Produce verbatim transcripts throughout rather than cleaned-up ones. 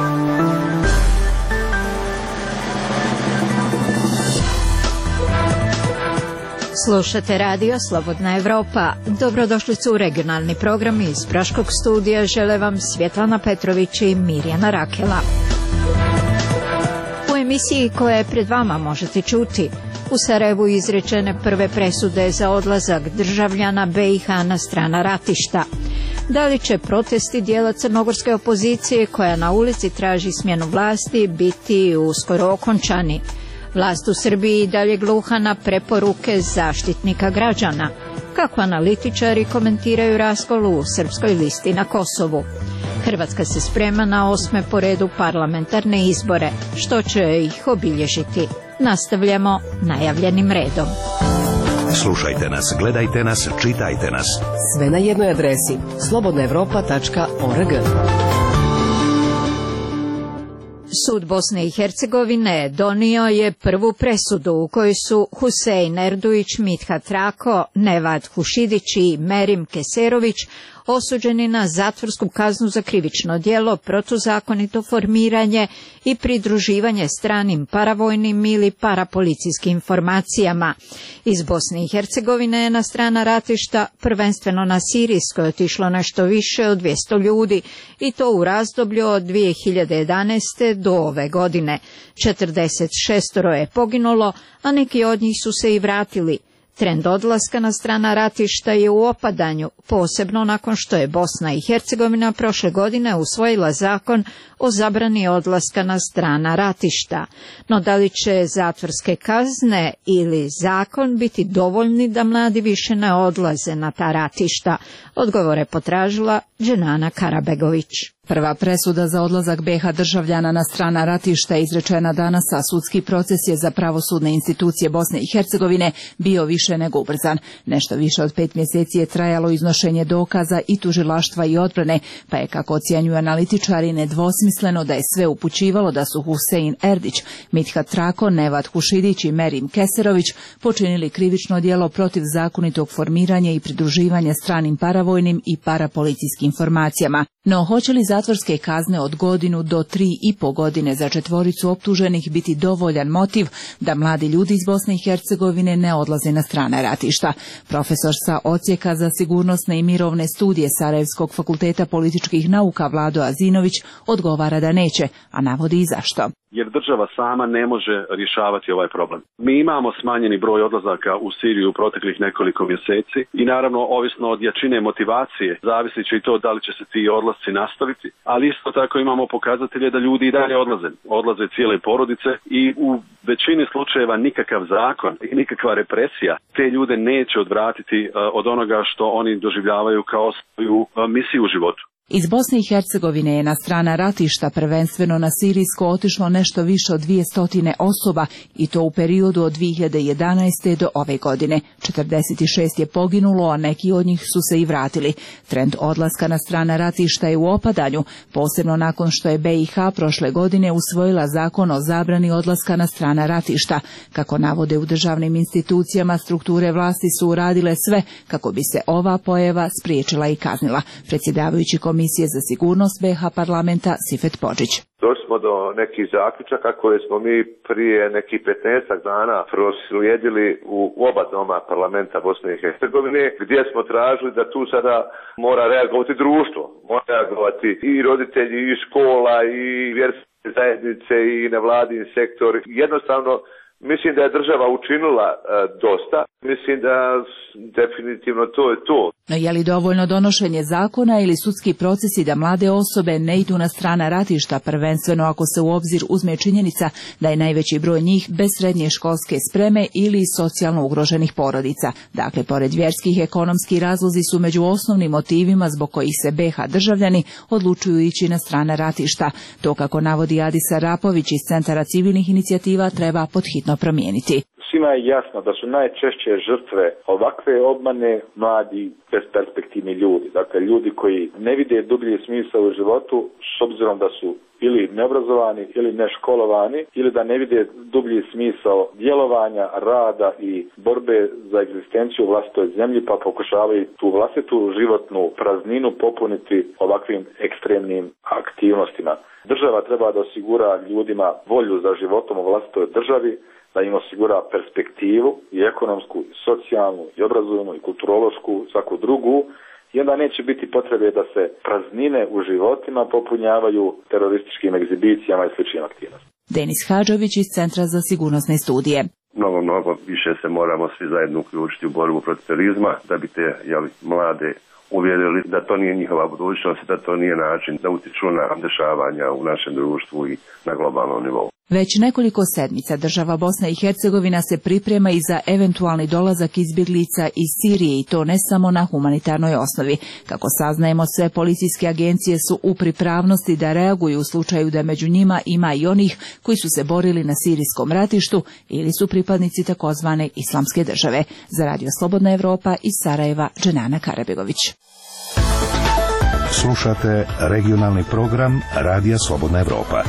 Slušate radio Slobodna Evropa. Dobrodošli su u regionalni program iz Praškog studija. Žele vam Svjetlana Petrović i Mirjana Rakela. U emisiji koja je pred vama možete čuti: u Sarajevu izrečene prve presude za odlazak državljana be i ha na strana ratišta. Da li će protesti dijela crnogorske opozicije koja na ulici traži smjenu vlasti biti uskoro okončani? Vlast u Srbiji dalje gluha na preporuke zaštitnika građana. Kako analitičari komentiraju raskol u Srpskoj listi na Kosovu? Hrvatska se sprema na osme po redu parlamentarne izbore. Što će ih obilježiti? Nastavljamo najavljenim redom. Slušajte nas, gledajte nas, čitajte nas. Sve na jednoj adresi: slobodna evropa tačka org. Sud Bosne i Hercegovine donio je prvu presudu u kojoj su Husein Erduić, Mithat Rako, Nevad Hušidić i Merim Keserović osuđeni na zatvorsku kaznu za krivično djelo, protuzakonito formiranje i pridruživanje stranim paravojnim ili parapolicijskim formacijama. Iz Bosne i Hercegovine je na strana ratišta, prvenstveno na sirijskoj, otišlo nešto više od dvjesto ljudi, i to u razdoblju od dvije hiljade jedanaeste. do ove godine. četrdeset šest je poginulo, a neki od njih su se i vratili. Trend odlaska na strana ratišta je u opadanju, posebno nakon što je Bosna i Hercegovina prošle godine usvojila zakon o zabrani odlaska na strana ratišta. No da li će zatvorske kazne ili zakon biti dovoljni da mladi više ne odlaze na ta ratišta? Odgovore potražila Dženana Karabegović. Prva presuda za odlazak be ha državljana na strana ratišta je izrečena danas, a sudski proces je za pravosudne institucije Bosne i Hercegovine bio više nego ubrzan. Nešto više od pet mjeseci je trajalo iznošenje dokaza i tužilaštva i odbrane, pa je, kako ocjenjuju analitičari, nedvosmisleno da je sve upućivalo da su Husein Erdić, Mithat Rako, Nevad Hušidić i Merim Keserović počinili krivično djelo protiv zakonitog formiranja i pridruživanja stranim paravojnim i parapolicijskim formacijama. No, hoće li zatvorske kazne od godinu do tri i po godine za četvoricu optuženih biti dovoljan motiv da mladi ljudi iz Bosne i Hercegovine ne odlaze na strana ratišta? Profesor sa Odsjeka za sigurnosne i mirovne studije Sarajevskog fakulteta političkih nauka Vlado Azinović odgovara da neće, a navodi i zašto. Jer država sama ne može rješavati ovaj problem. Mi imamo smanjeni broj odlazaka u Siriju u proteklih nekoliko mjeseci i naravno, ovisno od jačine motivacije, zavisit će i to da li će se ti odlasci nastaviti, ali isto tako imamo pokazatelje da ljudi i dalje odlaze. Odlaze cijele porodice i u većini slučajeva nikakav zakon i nikakva represija te ljude neće odvratiti od onoga što oni doživljavaju kao svoju misiju u životu. Iz Bosne i Hercegovine je na strana ratišta, prvenstveno na sirijsko, otišlo nešto više od dvjesto osoba, i to u periodu od dvije hiljade jedanaeste. do ove godine. četrdeset šest je poginulo, a neki od njih su se i vratili. Trend odlaska na strana ratišta je u opadanju, posebno nakon što je be i ha prošle godine usvojila zakon o zabrani odlaska na strana ratišta. Kako navode u državnim institucijama, strukture vlasti su uradile sve kako bi se ova pojava spriječila i kaznila. Predsjedavajući Komisije za sigurnost be ha parlamenta Sifet Podžić. Došli smo do nekih zaključaka koje smo mi prije nekih petnaestak dana proslijedili u oba doma parlamenta Bosne i Hercegovine, gdje smo tražili da tu sada mora reagovati društvo, mora reagovati i roditelji, i škola, i vjerske zajednice, i nevladin sektor. Jednostavno, mislim da je država učinila e, dosta. Mislim da definitivno to je to. No je li dovoljno donošenje zakona ili sudski procesi da mlade osobe ne idu na strana ratišta, prvenstveno ako se u obzir uzme činjenica da je najveći broj njih bez srednje školske spreme ili socijalno ugroženih porodica? Dakle, pored vjerskih, ekonomski razlozi su među osnovnim motivima zbog kojih se be ha državljani odlučuju ići na strana ratišta. To, kako navodi Adisa Rapović iz Centara civilnih inicijativa, treba podhitno promijeniti. Svima je jasno da su najčešće žrtve ovakve obmane mladi, besperspektivni ljudi. Dakle, ljudi koji ne vide dublji smisao u životu s obzirom da su ili neobrazovani ili neškolovani ili da ne vide dublji smisao djelovanja, rada i borbe za egzistenciju u vlastitoj zemlji pa pokušavaju tu vlastitu životnu prazninu popuniti ovakvim ekstremnim aktivnostima. Država treba da osigura ljudima volju za životom u vlastitoj državi, da im osigura perspektivu i ekonomsku, i socijalnu, i obrazovnu, i kulturološku, svaku drugu, i onda neće biti potrebe da se praznine u životima popunjavaju terorističkim egzibicijama i sličnim aktivnostima. Denis Hadžović iz Centra za sigurnosne studije. Mnogo, mnogo više se moramo svi zajedno uključiti u borbu protiv terorizma da bi te jeli, mlade uvjerili da to nije njihova budućnost, da to nije način da utiču na dešavanja u našem društvu i na globalnom nivou. Već nekoliko sedmica država Bosna i Hercegovina se priprema i za eventualni dolazak izbjeglica iz Sirije i to ne samo na humanitarnoj osnovi. Kako saznajemo, sve policijske agencije su u pripravnosti da reaguju u slučaju da među njima ima i onih koji su se borili na sirijskom ratištu ili su pripadnici takozvane islamske države. Za Radio Slobodna Evropa iz Sarajeva, Dženana Karabegović. Slušate regionalni program Radija Slobodna Evropa.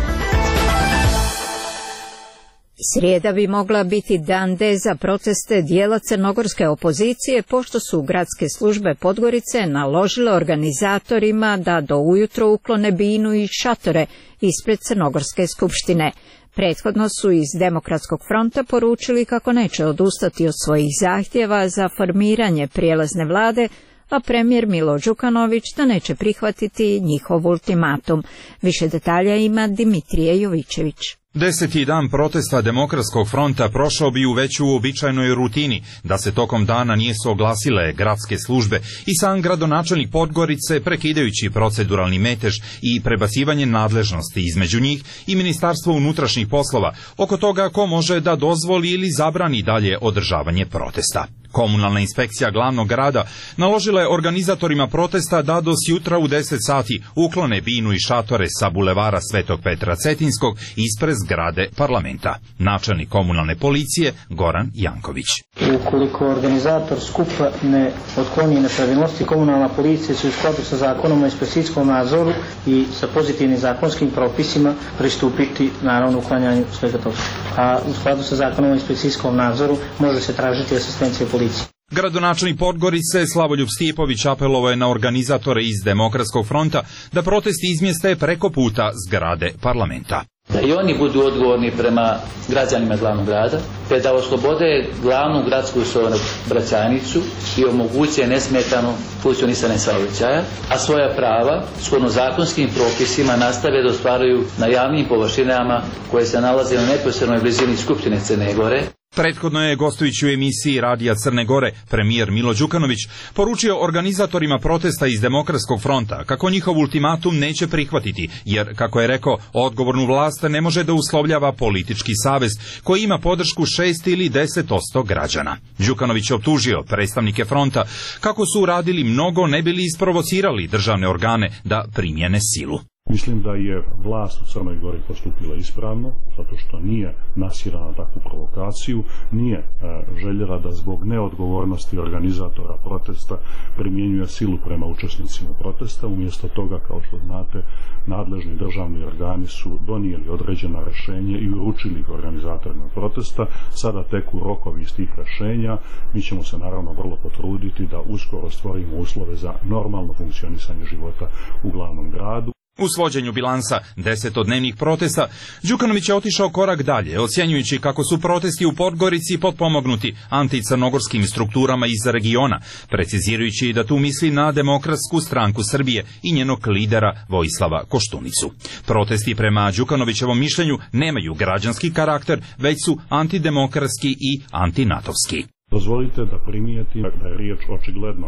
Srijeda bi mogla biti dan D za proteste dijela crnogorske opozicije, pošto su gradske službe Podgorice naložile organizatorima da do ujutro uklone binu i šatore ispred Crnogorske skupštine. Prethodno su iz Demokratskog fronta poručili kako neće odustati od svojih zahtjeva za formiranje prijelazne vlade, a premijer Milo Đukanović da neće prihvatiti njihov ultimatum. Više detalja ima Dimitrije Jovićević. Deseti dan protesta Demokratskog fronta prošao bi u već uobičajenoj rutini, da se tokom dana nisu oglasile gradske službe i sam gradonačelnik Podgorice, prekidajući proceduralni metež i prebacivanje nadležnosti između njih i Ministarstvo unutrašnjih poslova oko toga ko može da dozvoli ili zabrani dalje održavanje protesta. Komunalna inspekcija glavnog grada naložila je organizatorima protesta da do sjutra u deset sati uklone binu i šatore sa bulevara Svetog Petra Cetinskog ispred zgrade parlamenta. Načelnik komunalne policije Goran Janković. Ukoliko organizator skupa ne otkloni nepravilnosti, komunalna policija će u skladu sa zakonom o inspekcijskom nadzoru i sa pozitivnim zakonskim propisima pristupiti naravno uklanjanju svega toga. A u skladu sa zakonom o inspekcijskom nadzoru može se tražiti asistencija policije. Gradonačelnik Podgorice Slavoljub Stijepović apelovao je na organizatore iz Demokratskog fronta da protest izmjeste preko puta zgrade parlamenta. Da i oni budu odgovorni prema građanima glavnog grada, te da oslobode glavnu gradsku saobraćajnicu i omoguće nesmetano funkcionisanje saobraćaja, a svoja prava shodno zakonskim propisima nastave da ostvaruju na javnim površinama koje se nalaze na neposrednoj blizini Skupštine Crne Gore. Prethodno je, gostujući u emisiji Radija Crne Gore, premijer Milo Đukanović poručio organizatorima protesta iz Demokratskog fronta kako njihov ultimatum neće prihvatiti, jer, kako je rekao, odgovornu vlast ne može da uslovljava politički savez koji ima podršku šest ili deset posto građana. Đukanović je optužio predstavnike fronta kako su uradili mnogo ne bili isprovocirali državne organe da primjene silu. Mislim da je vlast u Crnoj Gori postupila ispravno, zato što nije nasirala na takvu provokaciju, nije e, željela da zbog neodgovornosti organizatora protesta primjenjuje silu prema učesnicima protesta. Umjesto toga, kao što znate, nadležni državni organi su donijeli određena rješenja i uručili ih organizatorima protesta. Sada teku rokovi iz tih rješenja. Mi ćemo se naravno vrlo potruditi da uskoro stvorimo uslove za normalno funkcionisanje života u glavnom gradu. U svođenju bilansa desetodnevnih protesta, Đukanović je otišao korak dalje, ocjenjujući kako su protesti u Podgorici potpomognuti anticrnogorskim strukturama iz regiona, precizirajući da tu misli na Demokratsku stranku Srbije i njenog lidera Vojislava Koštunicu. Protesti prema Đukanovićevom mišljenju nemaju građanski karakter, već su antidemokratski i antinatovski. Dozvolite da primijetim da je riječ očigledno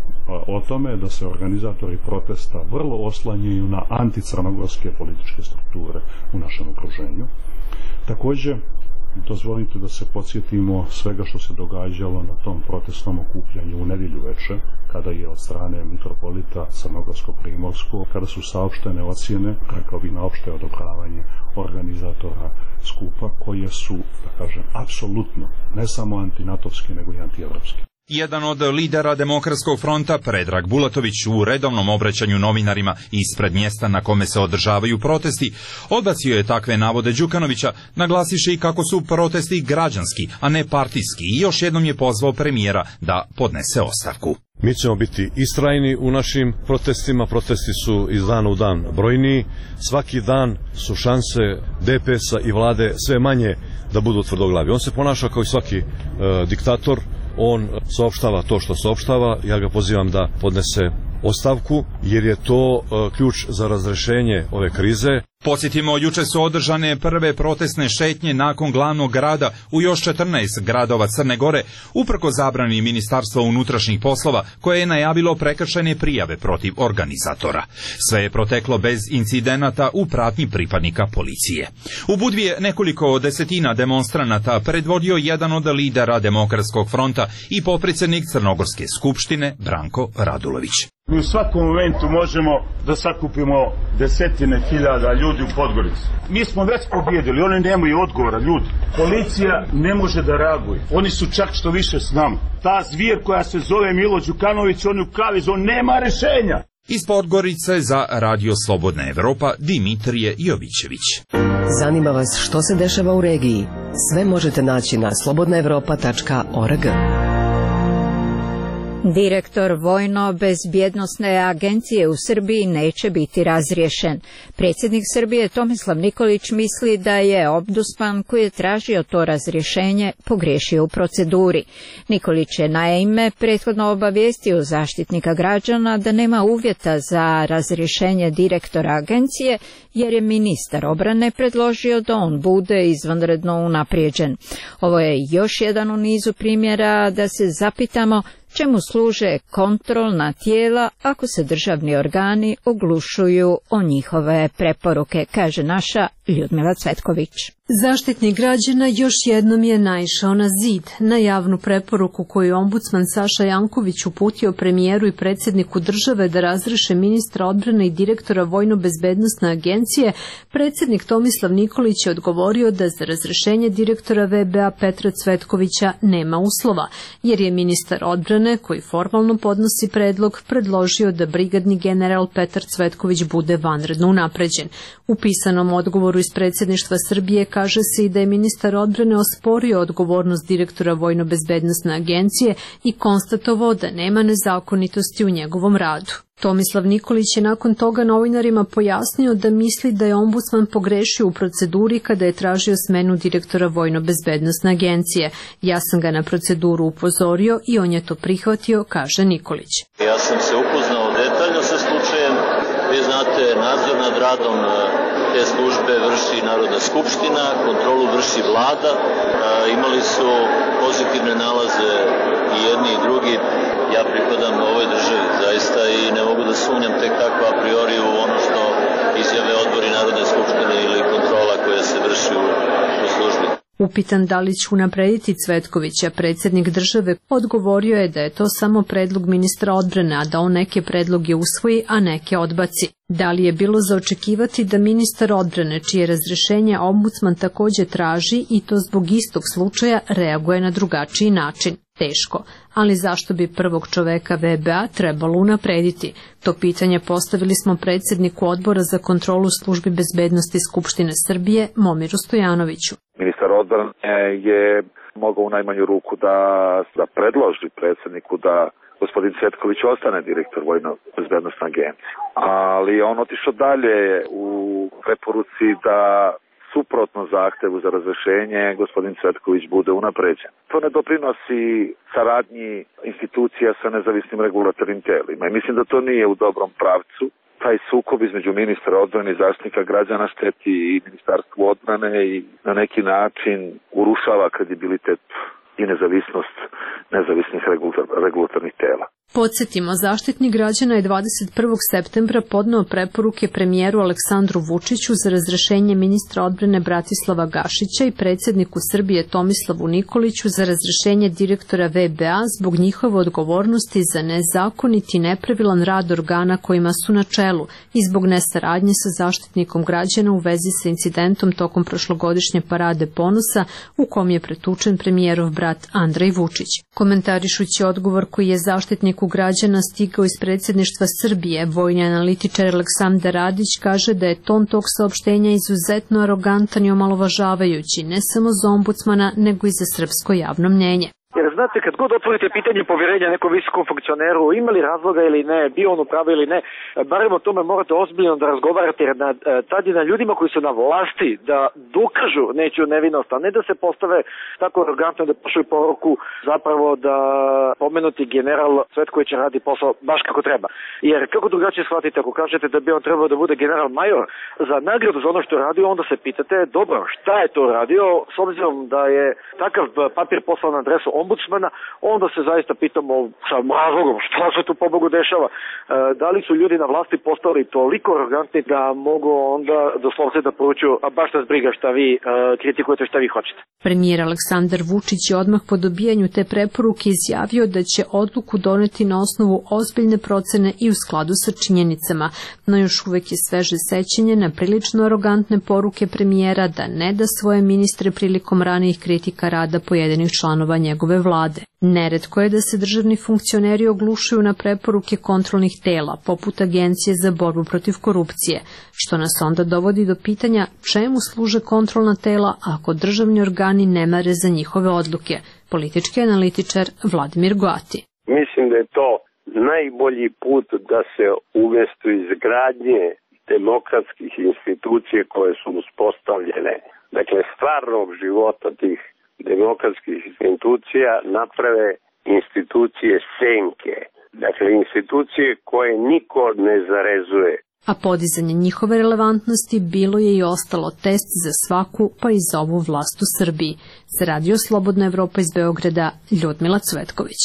o tome da se organizatori protesta vrlo oslanjaju na anticrnogorske političke strukture u našem okruženju. Također Dozvolite da se podsjetimo svega što se događalo na tom protestnom okupljanju u nedjelju veče, kada je od strane mitropolita Crnogorsko-primorskog, kada su saopštene ocjene, rekao bi na opšte odobravanje organizatora skupa, koje su, da kažem, apsolutno ne samo antinatovske, nego i antievropske. Jedan od lidera Demokratskog fronta, Predrag Bulatović, u redovnom obraćanju novinarima ispred mjesta na kome se održavaju protesti, odbacio je takve navode Đukanovića, naglasivši i kako su protesti građanski, a ne partijski, i još jednom je pozvao premijera da podnese ostavku. Mi ćemo biti istrajni u našim protestima, protesti su iz dana u dan brojniji, svaki dan su šanse D P S-a i vlade sve manje da budu tvrdoglavi. On se ponaša kao i svaki e, diktator, on saopštava to što saopštava, ja ga pozivam da podnese ostavku, jer je to e, ključ za razrešenje ove krize. Podsjetimo, juče su održane prve protestne šetnje nakon glavnog grada u još četrnaest gradova Crne Gore, uprko zabrani Ministarstva unutrašnjih poslova, koje je najavilo prekršajne prijave protiv organizatora. Sve je proteklo bez incidenata u pratnji pripadnika policije. U Budvi je nekoliko desetina demonstranata predvodio jedan od lidera Demokratskog fronta i potpredsjednik Crnogorske skupštine Branko Radulović. Mi u svakom momentu možemo da sakupimo desetine hiljada ljudi u Podgorici. Mi smo već pobjedili, oni nemaju odgovora, ljudi. Policija ne može da reaguje. Oni su čak što više s nama. Ta zvijer koja se zove Milo Đukanović, on je u kavizu, on nema rešenja. Iz Podgorice za Radio Slobodna Evropa, Dimitrije Jovićević. Zanima vas što se dešava u regiji? Sve možete naći na slobodna evropa tačka org. Direktor Vojno-bezbjednosne agencije u Srbiji neće biti razriješen. Predsjednik Srbije Tomislav Nikolić misli da je ombudsman koji je tražio to razrješenje pogriješio u proceduri. Nikolić je naime prethodno obavijestio Zaštitnika građana da nema uvjeta za razrješenje direktora agencije, jer je ministar obrane predložio da on bude izvanredno unaprijeđen. Ovo je još jedan u nizu primjera da se zapitamo čemu služe kontrolna tijela ako se državni organi oglušuju o njihove preporuke, kaže naša Ljudmila Cvetković. Zaštitnik građana još jednom je naišao na zid. Na javnu preporuku koju je ombudsman Saša Janković uputio premijeru i predsjedniku države da razriješe ministra odbrane i direktora Vojno-bezbednosne agencije, predsjednik Tomislav Nikolić je odgovorio da za razrješenje direktora V B A Petra Cvetkovića nema uslova, jer je ministar odbrane, koji formalno podnosi predlog, predložio da brigadni general Petar Cvetković bude vanredno unapređen. U pisanom odgovoru iz predsjedništva Srbije kaže se i da je ministar odbrane osporio odgovornost direktora Vojno-bezbednosne agencije i konstatovao da nema nezakonitosti u njegovom radu. Tomislav Nikolić je nakon toga novinarima pojasnio da misli da je ombudsman pogrešio u proceduri kada je tražio smenu direktora Vojno-bezbednosne agencije. Ja sam ga na proceduru upozorio i on je to prihvatio, kaže Nikolić. Ja sam se upoznao detaljno sa slučajem. Vi znate, nadzor nad radom te službe vrši Narodna skupština, kontrolu vrši vlada. E, imali su pozitivne nalaze i jedni i drugi. Ja pripadam ovoj državi zaista i ne mogu da sumnjam tek tako a priori u ono što izjave odbori Narodne skupštine ili kontrola koja se vrši u, u službi. Upitan da li će unaprediti Cvetkovića, predsjednik države odgovorio je da je to samo predlog ministra odbrane, a da on neke predloge usvoji, a neke odbaci. Da li je bilo za očekivati da ministar odbrane, čije razrješenje ombudsman također traži i to zbog istog slučaja, reaguje na drugačiji način? Teško, ali zašto bi prvog čoveka V B A trebalo unaprediti? To pitanje postavili smo predsjedniku odbora za kontrolu službi bezbednosti Skupštine Srbije, Momiru Stojanoviću. Ministar odbrane je mogao u najmanju ruku da, da predloži predsjedniku da gospodin Cvetković ostane direktor Vojno-bezbednosne agencije. Ali on otišao dalje u preporuci da suprotno zahtevu za razrješenje gospodin Cvetković bude unapređen. To ne doprinosi saradnji institucija sa nezavisnim regulatornim telima i mislim da to nije u dobrom pravcu. Taj sukob između ministra odbrane i Zaštitnika građana šteti i Ministarstvu odbrane i na neki način urušava kredibilitet i nezavisnost nezavisnih regulatornih tela. Podsjetimo, Zaštitnik građana je dvadeset prvog septembra podneo preporuke premijeru Aleksandru Vučiću za razrešenje ministra odbrane Bratislava Gašića i predsjedniku Srbije Tomislavu Nikoliću za razrešenje direktora V B A zbog njihove odgovornosti za nezakonit i nepravilan rad organa kojima su na čelu i zbog nesaradnje sa Zaštitnikom građana u vezi sa incidentom tokom prošlogodišnje parade ponosa u kom je pretučen premijerov brat Andrej Vučić. Komentarišući odgovor koji je Zaštitniku građana stigao iz predsjedništva Srbije, vojni analitičar Aleksandar Radić kaže da je ton tog saopštenja izuzetno arogantan i omalovažavajući ne samo za ombudsmana, nego i za srpsko javno mnjenje. Jer znate, kad god otvorite pitanje poverenja nekom visokom funkcioneru, ima li razloga ili ne, bio on u pravu ili ne, barem o tome morate ozbiljno da razgovarate, jer na, tad je na ljudima koji su na vlasti da dokažu nečiju nevinost, a ne da se postave tako arogantno da pošalju poruku zapravo da pomenuti general Cvetković radi posao baš kako treba. Jer kako drugačije shvatite ako kažete da bi on trebao da bude general major za nagradu za ono što je radio, onda se pitate, dobro, šta je to radio, s obzirom da je takav papir poslao na adresu ombudsmana, onda se zaista pitamo sa razlogom šta se tu pobogu dešava. E, da li su ljudi na vlasti postali toliko arogantni da mogu onda doslovce da poručuju, a baš nas briga šta vi e, kritikujete, šta vi hoćete. Premijer Aleksandar Vučić je odmah po dobijanju te preporuke izjavio da će odluku doneti na osnovu ozbiljne procene i u skladu sa činjenicama, no još uvek je sveže sećanje na prilično arogantne poruke premijera da ne da svoje ministre prilikom ranijih kritika rada pojedinih članova njegove vlade. Neretko je da se državni funkcioneri oglušuju na preporuke kontrolnih tela, poput Agencije za borbu protiv korupcije, što nas onda dovodi do pitanja čemu služe kontrolna tela ako državni organi ne mare za njihove odluke. Politički analitičar Vladimir Goati. Mislim da je to najbolji put da se umesto izgradnje demokratskih institucije koje su uspostavljene, dakle stvarnog života tih demokratskih institucija, naprave institucije senke, dakle institucije koje niko ne zarezuje. A podizanje njihove relevantnosti bilo je i ostalo test za svaku, pa i za ovu vlast u Srbiji. Za Radio Slobodna Evropa iz Beograda, Ljudmila Cvetković.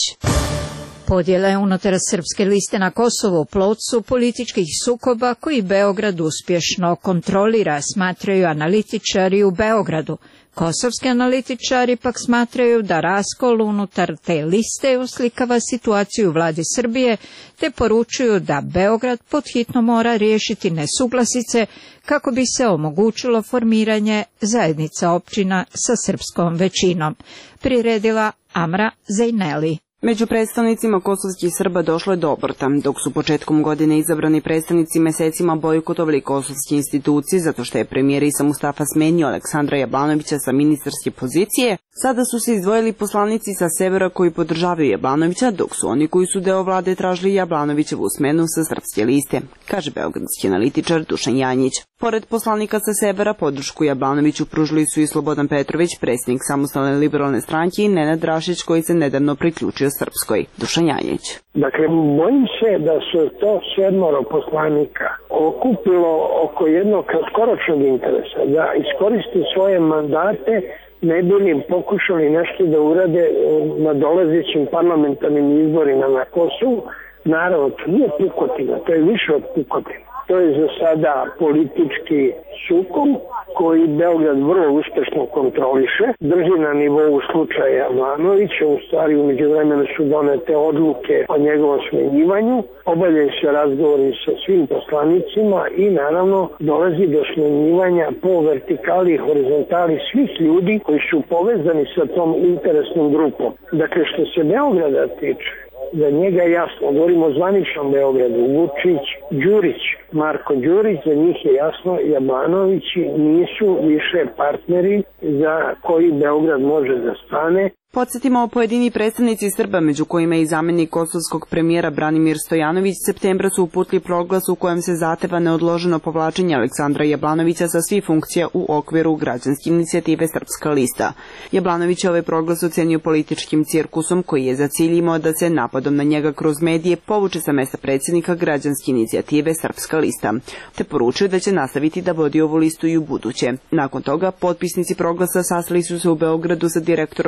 Podjele unutar Srpske liste na Kosovu plod su političkih sukoba koji Beograd uspješno kontrolira, smatraju analitičari u Beogradu. Kosovski analitičari pak smatraju da raskol unutar te liste uslikava situaciju u vladi Srbije, te poručuju da Beograd podhitno mora riješiti nesuglasice kako bi se omogućilo formiranje zajednica općina sa srpskom većinom. Priredila Amra Zejneli. Među predstavnicima kosovskih Srba došlo je do obrta, dok su početkom godine izabrani predstavnici mesecima bojkotovali kosovske institucije zato što je premijer Isa Mustafa smenio Aleksandra Jablanovića sa ministarske pozicije, sada su se izdvojili poslanici sa severa koji podržavaju Jablanovića, dok su oni koji su deo vlade tražili Jablanovićevu smenu sa srpske liste, kaže beogradski analitičar Dušan Janjić. Pored poslanika sa severa, podršku Jablanoviću pružili su i Slobodan Petrović, predsjednik Samostalne liberalne stranke, i Nenad Rašić koji se nedavno priključio Srpskoj. Dušan Janjić. Dakle, bojim se da su to sedmoro poslanika okupilo oko jednog kratkoročnog interesa, da iskoriste svoje mandate, ne bi li pokušali nešto da urade na dolazećim parlamentarnim izborima na Kosovu. Naravno, to nije pukotina, to je više od pukotina. To je za sada politički sukob koji Beograd vrlo uspešno kontroliše, drži na nivou slučaja Jablanovića, u stvari u međuvremenu su donete odluke o njegovom smenjivanju, obavljaju se razgovori sa svim poslanicima i naravno dolazi do smenjivanja po vertikali i horizontali svih ljudi koji su povezani sa tom interesnom grupom. Dakle, što se Beograda tiče, za njega je jasno, govorimo o zvaničnom Beogradu, Vučić, Đurić, Marko Đurić, za njih je jasno, Jablanovići nisu više partneri za koji Beograd može da stane. Podsjetimo, pojedini predstavnici Srba, među kojima je i zamjenik kosovskog premijera Branimir Stojanović, septembra su uputili proglas u kojem se zahteva neodloženo povlačenje Aleksandra Jablanovića sa svih funkcija u okviru građanske inicijative Srpska lista. Jablanović je ovaj proglas ocenio političkim cirkusom koji je za cilj imao da se napadom na njega kroz medije povuče sa mesta predsjednika građanske inicijative Srpska lista, te poručio da će nastaviti da vodi ovu listu i u buduće. Nakon toga, potpisnici proglasa sastali su se u Beogradu sa direktorom kancelarije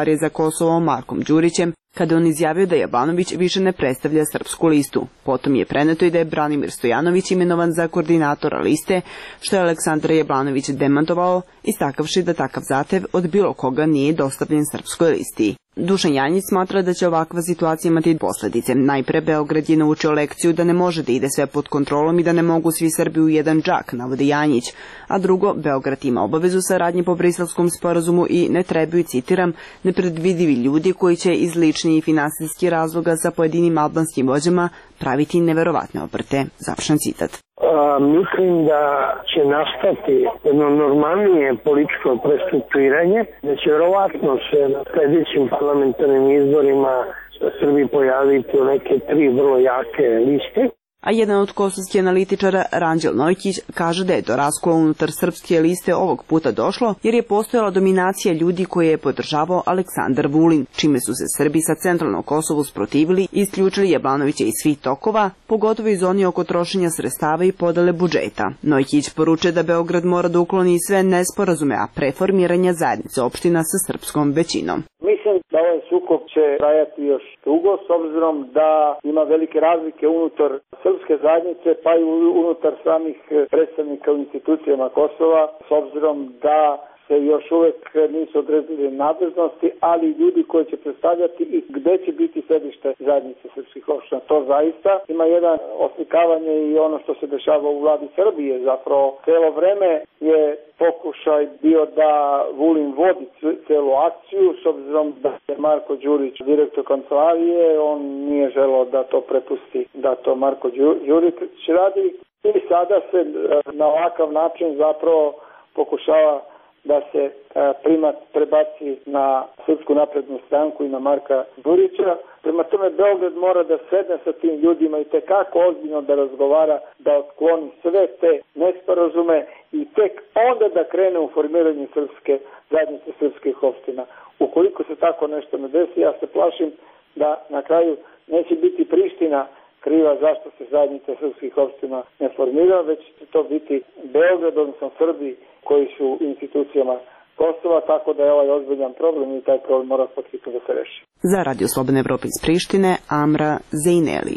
kancelarije za Kosovo Markom Đurićem, kada on izjavio da Jablanović više ne predstavlja srpsku listu. Potom je preneto i da je Branimir Stojanović imenovan za koordinatora liste, što je Aleksandar Jablanović demantovao, istakavši da takav zahtev od bilo koga nije dostavljen srpskoj listi. Dušan Janjić smatra da će ovakva situacija imati posledice. Najpre, Beograd je naučio lekciju da ne može da ide sve pod kontrolom i da ne mogu svi Srbi u jedan džak, navodi Janjić. A drugo, Beograd ima obavezu saradnje po Briselskom sporazumu i ne trebaju, citiram, nepredvidivi ljudi koji će iz ličnih i finansijskih razloga sa pojedinim albanskim vođama praviti neverovatne obrte. Završen citat. A, mislim da će nastati jedno normalnije političko prestrukturiranje, da će verovatno se na sljedećim parlamentarnim izborima Srbiji pojaviti u neke tri vrlo jake liste. A jedan od kosovskih analitičara, Ranđel Nojkić, kaže da je do raskola unutar srpske liste ovog puta došlo jer je postojala dominacija ljudi koje je podržavao Aleksandar Vulin, čime su se Srbi sa centralnog Kosovu sprotivili i isključili Jablanovića iz svih tokova, pogotovo iz zoni oko trošenja sredstava i podele budžeta. Nojkić poručuje da Beograd mora da ukloni sve nesporazume, a preformiranja zajednice opština sa srpskom većinom. Mislim da ovaj sukob će trajati još dugo, s obzirom da ima velike razlike unutar srpske zajednice, pa i unutar samih predstavnika u institucijama Kosova, s obzirom da se još uvek nisu odredili nadležnosti, ali ljudi koji će predstavljati i gde će biti sedište zajednice srpskih opština. To zaista ima jedan oslikavanje i ono što se dešava u vladi Srbije. Zapravo, celo vreme je pokušaj bio da Vulin vodi celu akciju, s obzirom da je Marko Đurić direktor kancelarije, on nije želeo da to prepusti, da to Marko Đurić radi. I sada se na ovakav način zapravo pokušava da se primat prebaci na Srpsku naprednu stranku i na Marka Đurića. Prema tome, Beograd mora da sedne sa tim ljudima i tekako ozbiljno da razgovara, da otkloni sve te nesporazume i tek onda da krene u formiranje srpske zajednice srpskih opština. Ukoliko se tako nešto ne desi, ja se plašim da na kraju neće biti Priština kriva zašto se zajednica srpskih opština ne formira, već će to biti Beograd, odnosno Srbi koji su u institucijama Kosova, tako da je ovaj ozbiljan problem i taj problem mora potrito da se reši. Za Radio Slobodne Evrope iz Prištine, Amra Zejneli.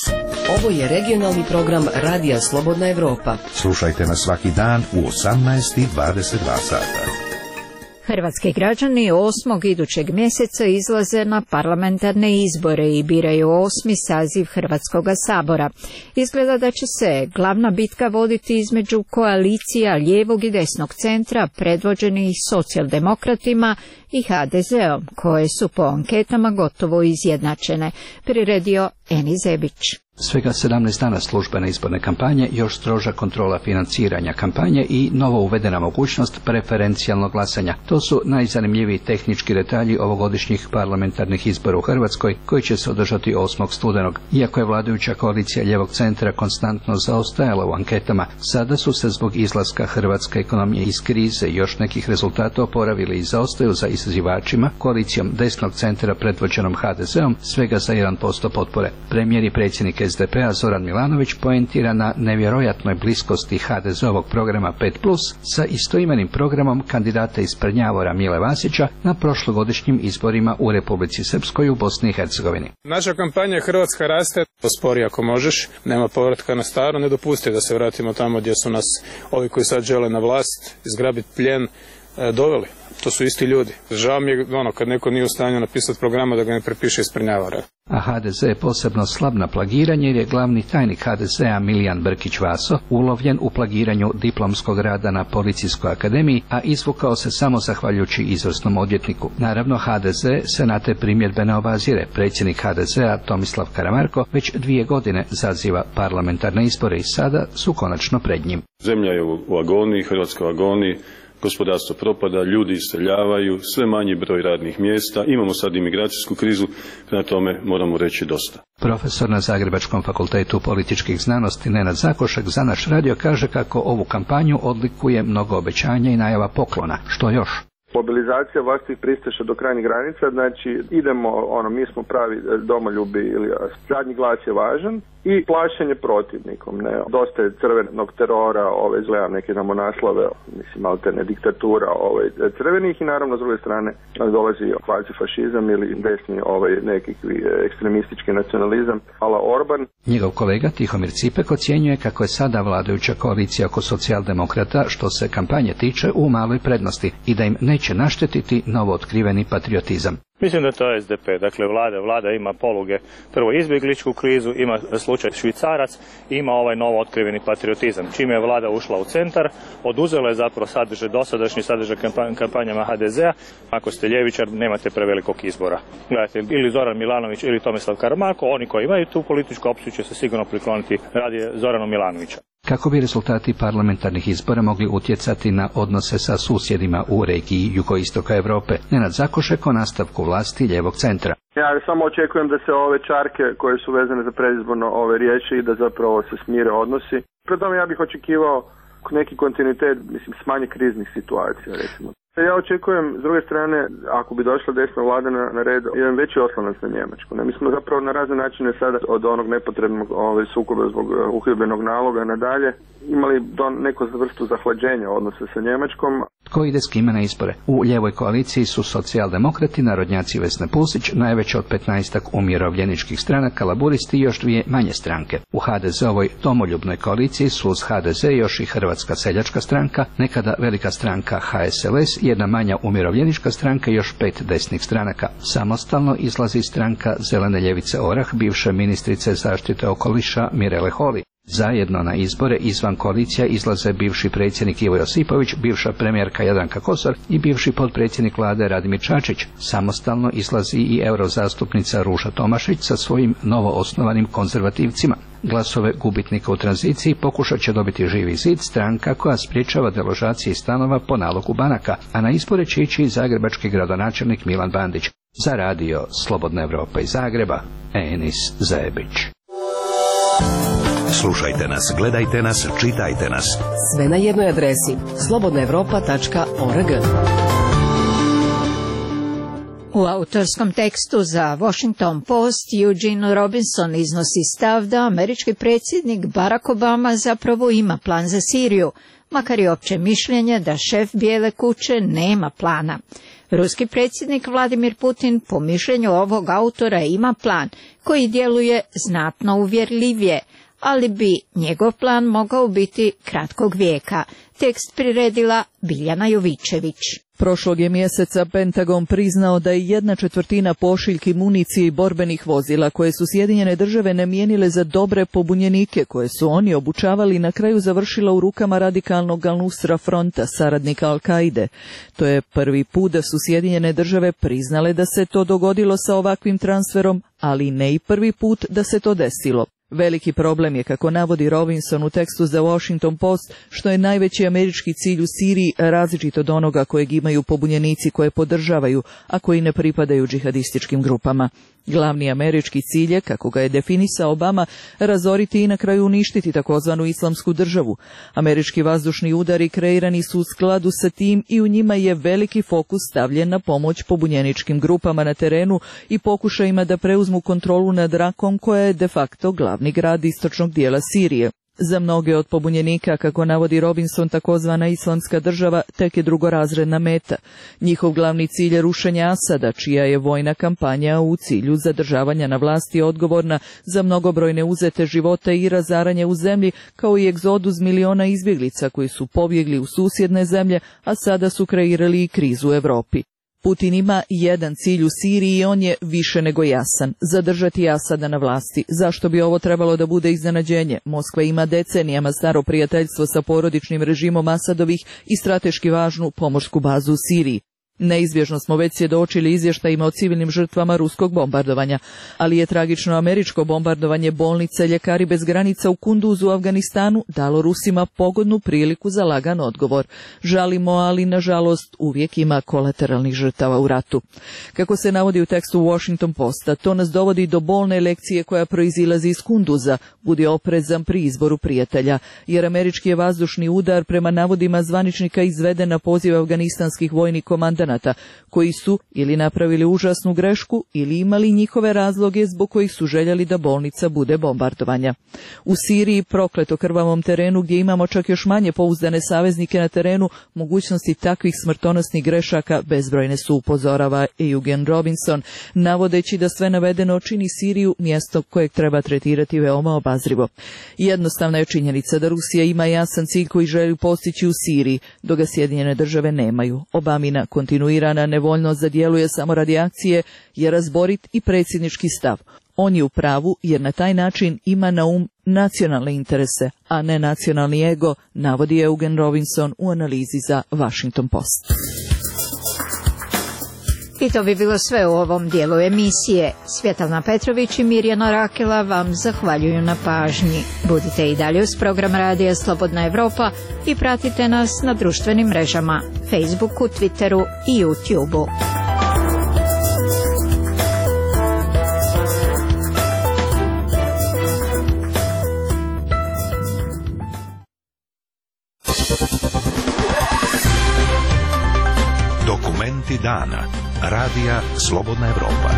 Ovo je regionalni program Radija Slobodna Evropa. Slušajte nas svaki dan u osamnaest i dvadeset dva sata. Hrvatski građani osmog idućeg mjeseca izlaze na parlamentarne izbore i biraju osmi saziv Hrvatskoga sabora. Izgleda da će se glavna bitka voditi između koalicija lijevog i desnog centra predvođenih socijaldemokratima i ha de zeom, koje su po anketama gotovo izjednačene, priredio Eni Zebić. Svega sedamnaest dana službene izborne kampanje, još stroža kontrola financiranja kampanje i novo uvedena mogućnost preferencijalnog glasanja. To su najzanimljiviji tehnički detalji ovogodišnjih parlamentarnih izbora u Hrvatskoj, koji će se održati osmog studenog. Iako je vladajuća koalicija lijevog centra konstantno zaostajala u anketama, sada su se zbog izlaska hrvatske ekonomije iz krize i još nekih rezultata oporavili i zaostaju za izazivačima, koalicijom desnog centra predvođenom ha de zeom, svega za jedan posto potpore. Premijer i predsjednik es de pe-a Zoran Milanović poentira na nevjerojatnoj bliskosti ha de zeovog programa pet plus sa istoimenim programom kandidata iz Prnjavora Mile Vasića na prošlogodišnjim izborima u Republici Srpskoj u Bosni i Hercegovini. Naša kampanja Hrvatska raste, pospori ako možeš, nema povratka na staro, ne dopusti da se vratimo tamo gdje su nas ovi koji sad žele na vlast, izgrabiti plijen, doveli. To su isti ljudi. Žao mi je ono, kad neko nije u stanju napisati programa da ga ne prepiše iz Prnjavora. A ha de ze je posebno slab na plagiranje jer je glavni tajnik ha de zea Milijan Brkić Vaso ulovljen u plagiranju diplomskog rada na Policijskoj akademiji, a izvukao se samo zahvaljujući izvrsnom odvjetniku. Naravno, ha de ze se na te primjedbe ne obazire. Predsjednik ha de zea Tomislav Karamarko već dvije godine zaziva parlamentarne izbore i sada su konačno pred njim. Zemlja je u agoniji, Hrvatska u agoniji. Gospodarstvo propada, ljudi iseljavaju, sve manji broj radnih mjesta, imamo sad imigracijsku krizu, na tome moramo reći dosta. Profesor na Zagrebačkom fakultetu političkih znanosti Nenad Zakošak za naš radio kaže kako ovu kampanju odlikuje mnogo obećanja i najava poklona. Što još? Mobilizacija vlastitih pristaša do krajnjih granica, znači idemo, ono, mi smo pravi domoljubi ili zadnji glas je važan i plašenje protivnikom. Ne? Dosta je crvenog terora, ove, izgleda neke namo naslove, mislim, alterne diktatura ove, crvenih i naravno s druge strane dolazi kvazi fašizam ili desni ovaj, neki ekstremistički nacionalizam, ala Orban. Njegov kolega Tihomir Cipek ocjenjuje kako je sada vladajuća koalicija oko socijaldemokrata što se kampanje tiče u maloj prednosti i da im neće naštetiti novo otkriveni patriotizam. Mislim da to je S D P, dakle vlada, vlada ima poluge, prvo izbjegličku krizu, ima slučaj Švicarac, ima ovaj novo otkriveni patriotizam. Čim je vlada ušla u centar, oduzela je zapravo sadržaj, dosadašnji sadržaj kampanjama H D Z-a. Ako ste ljevičar, nemate prevelikog izbora. Gledajte, ili Zoran Milanović ili Tomislav Karamarko, oni koji imaju tu političku opciju će se sigurno prikloniti radi Zoranu Milanovića. Kako bi rezultati parlamentarnih izbora mogli utjecati na odnose sa susjedima u regiji jugoistoka Europe? Nenad Zakošek o nastavku vlasti ljevog centra. Ja samo očekujem da se ove čarke koje su vezane za predizborno ove riječi i da zapravo se smire odnosi. Pre tome ja bih očekivao neki kontinuitet, mislim, s manje kriznih situacija, recimo. Ja očekujem, s druge strane, ako bi došla desna vlada na, na red, jedan veći oslonac na Njemačku. Ne, mi smo zapravo na razne načine sada od onog nepotrebnog ovaj, sukoba zbog uhidbenog naloga nadalje imali do neku vrstu zahlađenja odnose sa Njemačkom. Tko ide s kime na izbore? U ljevoj koaliciji su socijaldemokrati, narodnjaci Vesne Pusić, najveće od petnaestak umirovljeničkih stranaka, laburisti i još dvije manje stranke. U H D Z-ovoj domoljubnoj koaliciji su uz H D Z još i Hrvatska seljačka stranka, nekada velika stranka H S L S, jedna manja umirovljenička stranka i još pet desnih stranaka. Samostalno izlazi stranka Zelene ljevice Orah, bivše ministrice zaštite okoliša Mirele Holy. Zajedno na izbore izvan koalicija izlaze bivši predsjednik Ivo Josipović, bivša premijerka Jadranka Kosor i bivši potpredsjednik vlade Radimir Čačić. Samostalno izlazi i eurozastupnica Ruža Tomašić sa svojim novoosnovanim konzervativcima. Glasove gubitnika u tranziciji pokušat će dobiti Živi zid, stranka koja sprječava deložacije stanova po nalogu banaka, a na izbore će ići i zagrebački gradonačelnik Milan Bandić. Za radio Slobodna Evropa iz Zagreba, Enis Zebić. Slušajte nas, gledajte nas, čitajte nas. Sve na jednoj adresi slobodna evropa tačka org. U autorskom tekstu za Washington Post Eugene Robinson iznosi stav da američki predsjednik Barack Obama zapravo ima plan za Siriju, makar je opće mišljenje da šef Bijele kuće nema plana. Ruski predsjednik Vladimir Putin po mišljenju ovog autora ima plan koji djeluje znatno uvjerljivije, ali bi njegov plan mogao biti kratkog vijeka. Tekst priredila Biljana Jovičević. Prošlog je mjeseca Pentagon priznao da je jedna četvrtina pošiljki municije i borbenih vozila koje su Sjedinjene države namijenile za dobre pobunjenike koje su oni obučavali na kraju završila u rukama radikalnog Al-Nusra fronta, saradnika Al-Kaide. To je prvi put da su Sjedinjene države priznale da se to dogodilo sa ovakvim transferom, ali ne i prvi put da se to desilo. Veliki problem je, kako navodi Robinson u tekstu za Washington Post, što je najveći američki cilj u Siriji različit od onoga kojeg imaju pobunjenici koje podržavaju, a koji ne pripadaju džihadističkim grupama. Glavni američki cilj je, kako ga je definisao Obama, razoriti i na kraju uništiti takozvanu islamsku državu. Američki vazdušni udari kreirani su u skladu sa tim i u njima je veliki fokus stavljen na pomoć pobunjeničkim grupama na terenu i pokušajima da preuzmu kontrolu nad Rakom, koja je de facto glavni grad istočnog dijela Sirije. Za mnoge od pobunjenika, kako navodi Robinson, takozvana islamska država tek je drugorazredna meta. Njihov glavni cilj je rušenje Asada, čija je vojna kampanja u cilju zadržavanja na vlasti odgovorna za mnogobrojne uzete živote i razaranje u zemlji, kao i egzodus miliona izbjeglica koji su pobjegli u susjedne zemlje, a sada su kreirali i krizu u Europi. Putin ima jedan cilj u Siriji i on je više nego jasan: zadržati Asada na vlasti. Zašto bi ovo trebalo da bude iznenađenje? Moskva ima decenijama staro prijateljstvo sa porodičnim režimom Asadovih i strateški važnu pomorsku bazu u Siriji. Neizbježno smo već svjedočili izvještajima o civilnim žrtvama ruskog bombardovanja, ali je tragično američko bombardovanje bolnice Ljekari bez granica u Kunduzu u Afganistanu dalo Rusima pogodnu priliku za lagan odgovor. Žalimo, ali nažalost uvijek ima kolateralnih žrtava u ratu. Kako se navodi u tekstu Washington Posta, to nas dovodi do bolne lekcije koja proizilazi iz Kunduza: budi oprezan pri izboru prijatelja, jer američki je vazdušni udar prema navodima zvaničnika izveden na poziv afganistanskih vojnih komandanata migranata koji su ili napravili užasnu grešku ili imali njihove razloge zbog kojih su željeli da bolnica bude bombardovanja. U Siriji, prokleto krvavom terenu gdje imamo čak još manje pouzdane saveznike na terenu, mogućnosti takvih smrtonosnih grešaka bezbrojne su, upozorava Eugen Robinson, navodeći da sve navedeno čini Siriju mjesto kojeg treba tretirati veoma obazrivo. Jednostavna je činjenica da Rusija ima jasan cilj koji želi postići u Siriji, dok ga Sjedinjene države nemaju. Obamina kontinuirana nevoljnost da djeluje samo radi akcije je razborit i predsjednički stav. On je u pravu jer na taj način ima na um nacionalne interese, a ne nacionalni ego, navodi Eugen Robinson u analizi za Washington Post. I to bi bilo sve u ovom dijelu emisije. Svjetlana Petrović i Mirjana Rakela vam zahvaljuju na pažnji. Budite i dalje uz program Radija Slobodna Evropa i pratite nas na društvenim mrežama, Facebooku, Twitteru i YouTubeu. Dokumenti dana. Radija Slobodna Evropa.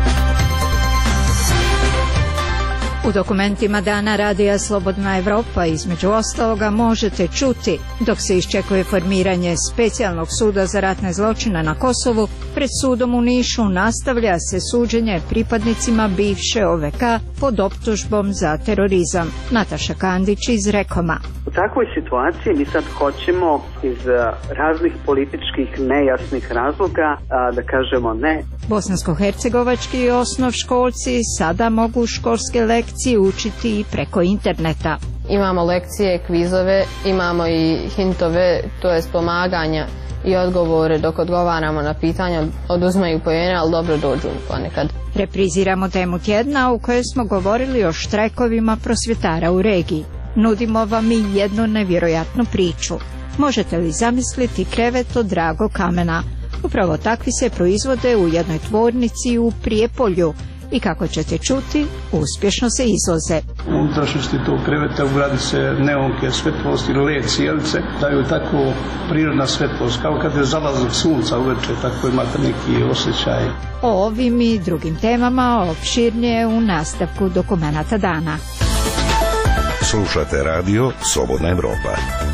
U dokumentima dana Radija Slobodna Evropa između ostaloga možete čuti: dok se iščekuje formiranje specijalnog suda za ratne zločine na Kosovu, pred sudom u Nišu nastavlja se suđenje pripadnicima bivše O V K pod optužbom za terorizam. Nataša Kandić iz Rekoma. U takvoj situaciji mi sad hoćemo iz raznih političkih nejasnih razloga a, da kažemo ne. Bosansko-hercegovački osnovškolci sada mogu školske lekcije učiti i preko interneta. Imamo lekcije, kvizove, imamo i hintove, to je pomaganja i odgovore dok odgovaramo na pitanja, oduzmaju poene, ali dobro dođu ponekad. Repriziramo temu tjedna u kojoj smo govorili o štrajkovima prosvjetara u regiji. Nudimo vam i jednu nevjerojatnu priču. Možete li zamisliti krevet od dragog kamena? Upravo takvi se proizvode u jednoj tvornici u Prijepolju i kako ćete čuti, uspješno se izvoze. U unutrašnjosti tog kreveta ugradi se neonke, svetlost ili led sjelice, daju tako prirodna svetlost, kao kad je zalazak sunca uveče, tako imate neki osjećaj. O ovim i drugim temama opširnije u nastavku dokumenata dana. Slušate radio Slobodna Evropa.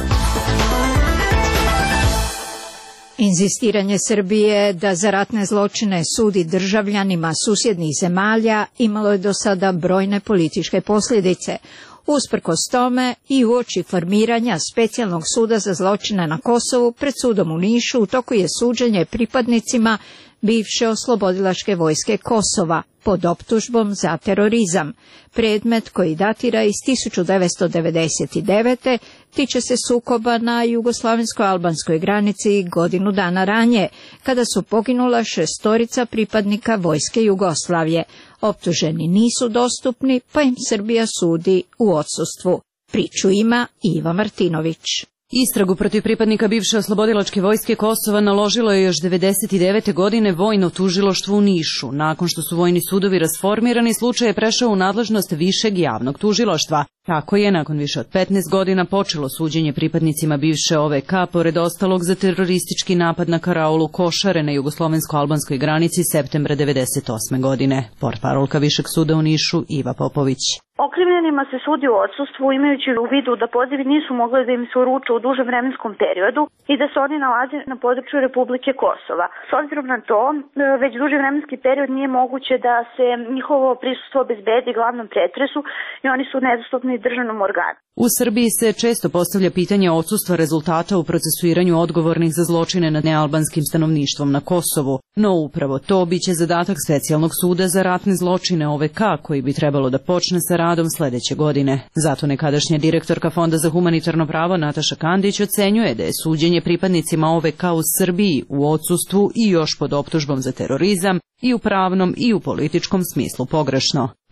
Inzistiranje Srbije da za ratne zločine sudi državljanima susjednih zemalja imalo je do sada brojne političke posljedice. Usprkos tome i uoči formiranja specijalnog suda za zločine na Kosovu, pred sudom u Nišu u toku je suđenje pripadnicima bivše oslobodilačke vojske Kosova pod optužbom za terorizam. Predmet koji datira iz tisuću devetsto devedeset devete. tiče se sukoba na jugoslavensko-albanskoj granici godinu dana ranije, kada su poginula šestorica pripadnika vojske Jugoslavije. Optuženi nisu dostupni, pa im Srbija sudi u odsustvu. Priču ima Iva Martinović. Istragu protiv pripadnika bivše oslobodilačke vojske Kosova naložilo je još devedeset devete. godine vojno tužilaštvo u Nišu. Nakon što su vojni sudovi rasformirani, slučaj je prešao u nadležnost višeg javnog tužilaštva. Tako je, nakon više od petnaest godina, počelo suđenje pripadnicima bivše O V K, pored ostalog za teroristički napad na karaulu Košare na jugoslovensko-albanskoj granici septembra devedeset osme. godine. Portparolka Višeg suda u Nišu Iva Popović. Okrivljenima se sudi u odsustvu imajući u vidu da pozivi nisu mogli da im se uruče u dužem vremenskom periodu i da se oni nalaze na području Republike Kosova. S obzirom na to, već duži vremenski period nije moguće da se njihovo prisustvo obezbedi glavnom pretresu i oni su nedostupni državnom organu. U Srbiji se često postavlja pitanje odsustva rezultata u procesuiranju odgovornih za zločine nad nealbanskim stanovništvom na Kosovu, no upravo to biće zadatak specijalnog suda za ratne zločine O V K, koji bi trebalo da počne sa radom sljedeće godine. Zato nekadašnja direktorka Fonda za humanitarno pravo Nataša Kandić ocenjuje da je suđenje pripadnicima O V K u Srbiji u odsustvu i još pod optužbom za terorizam i u pravnom i u političkom smislu pogrešno.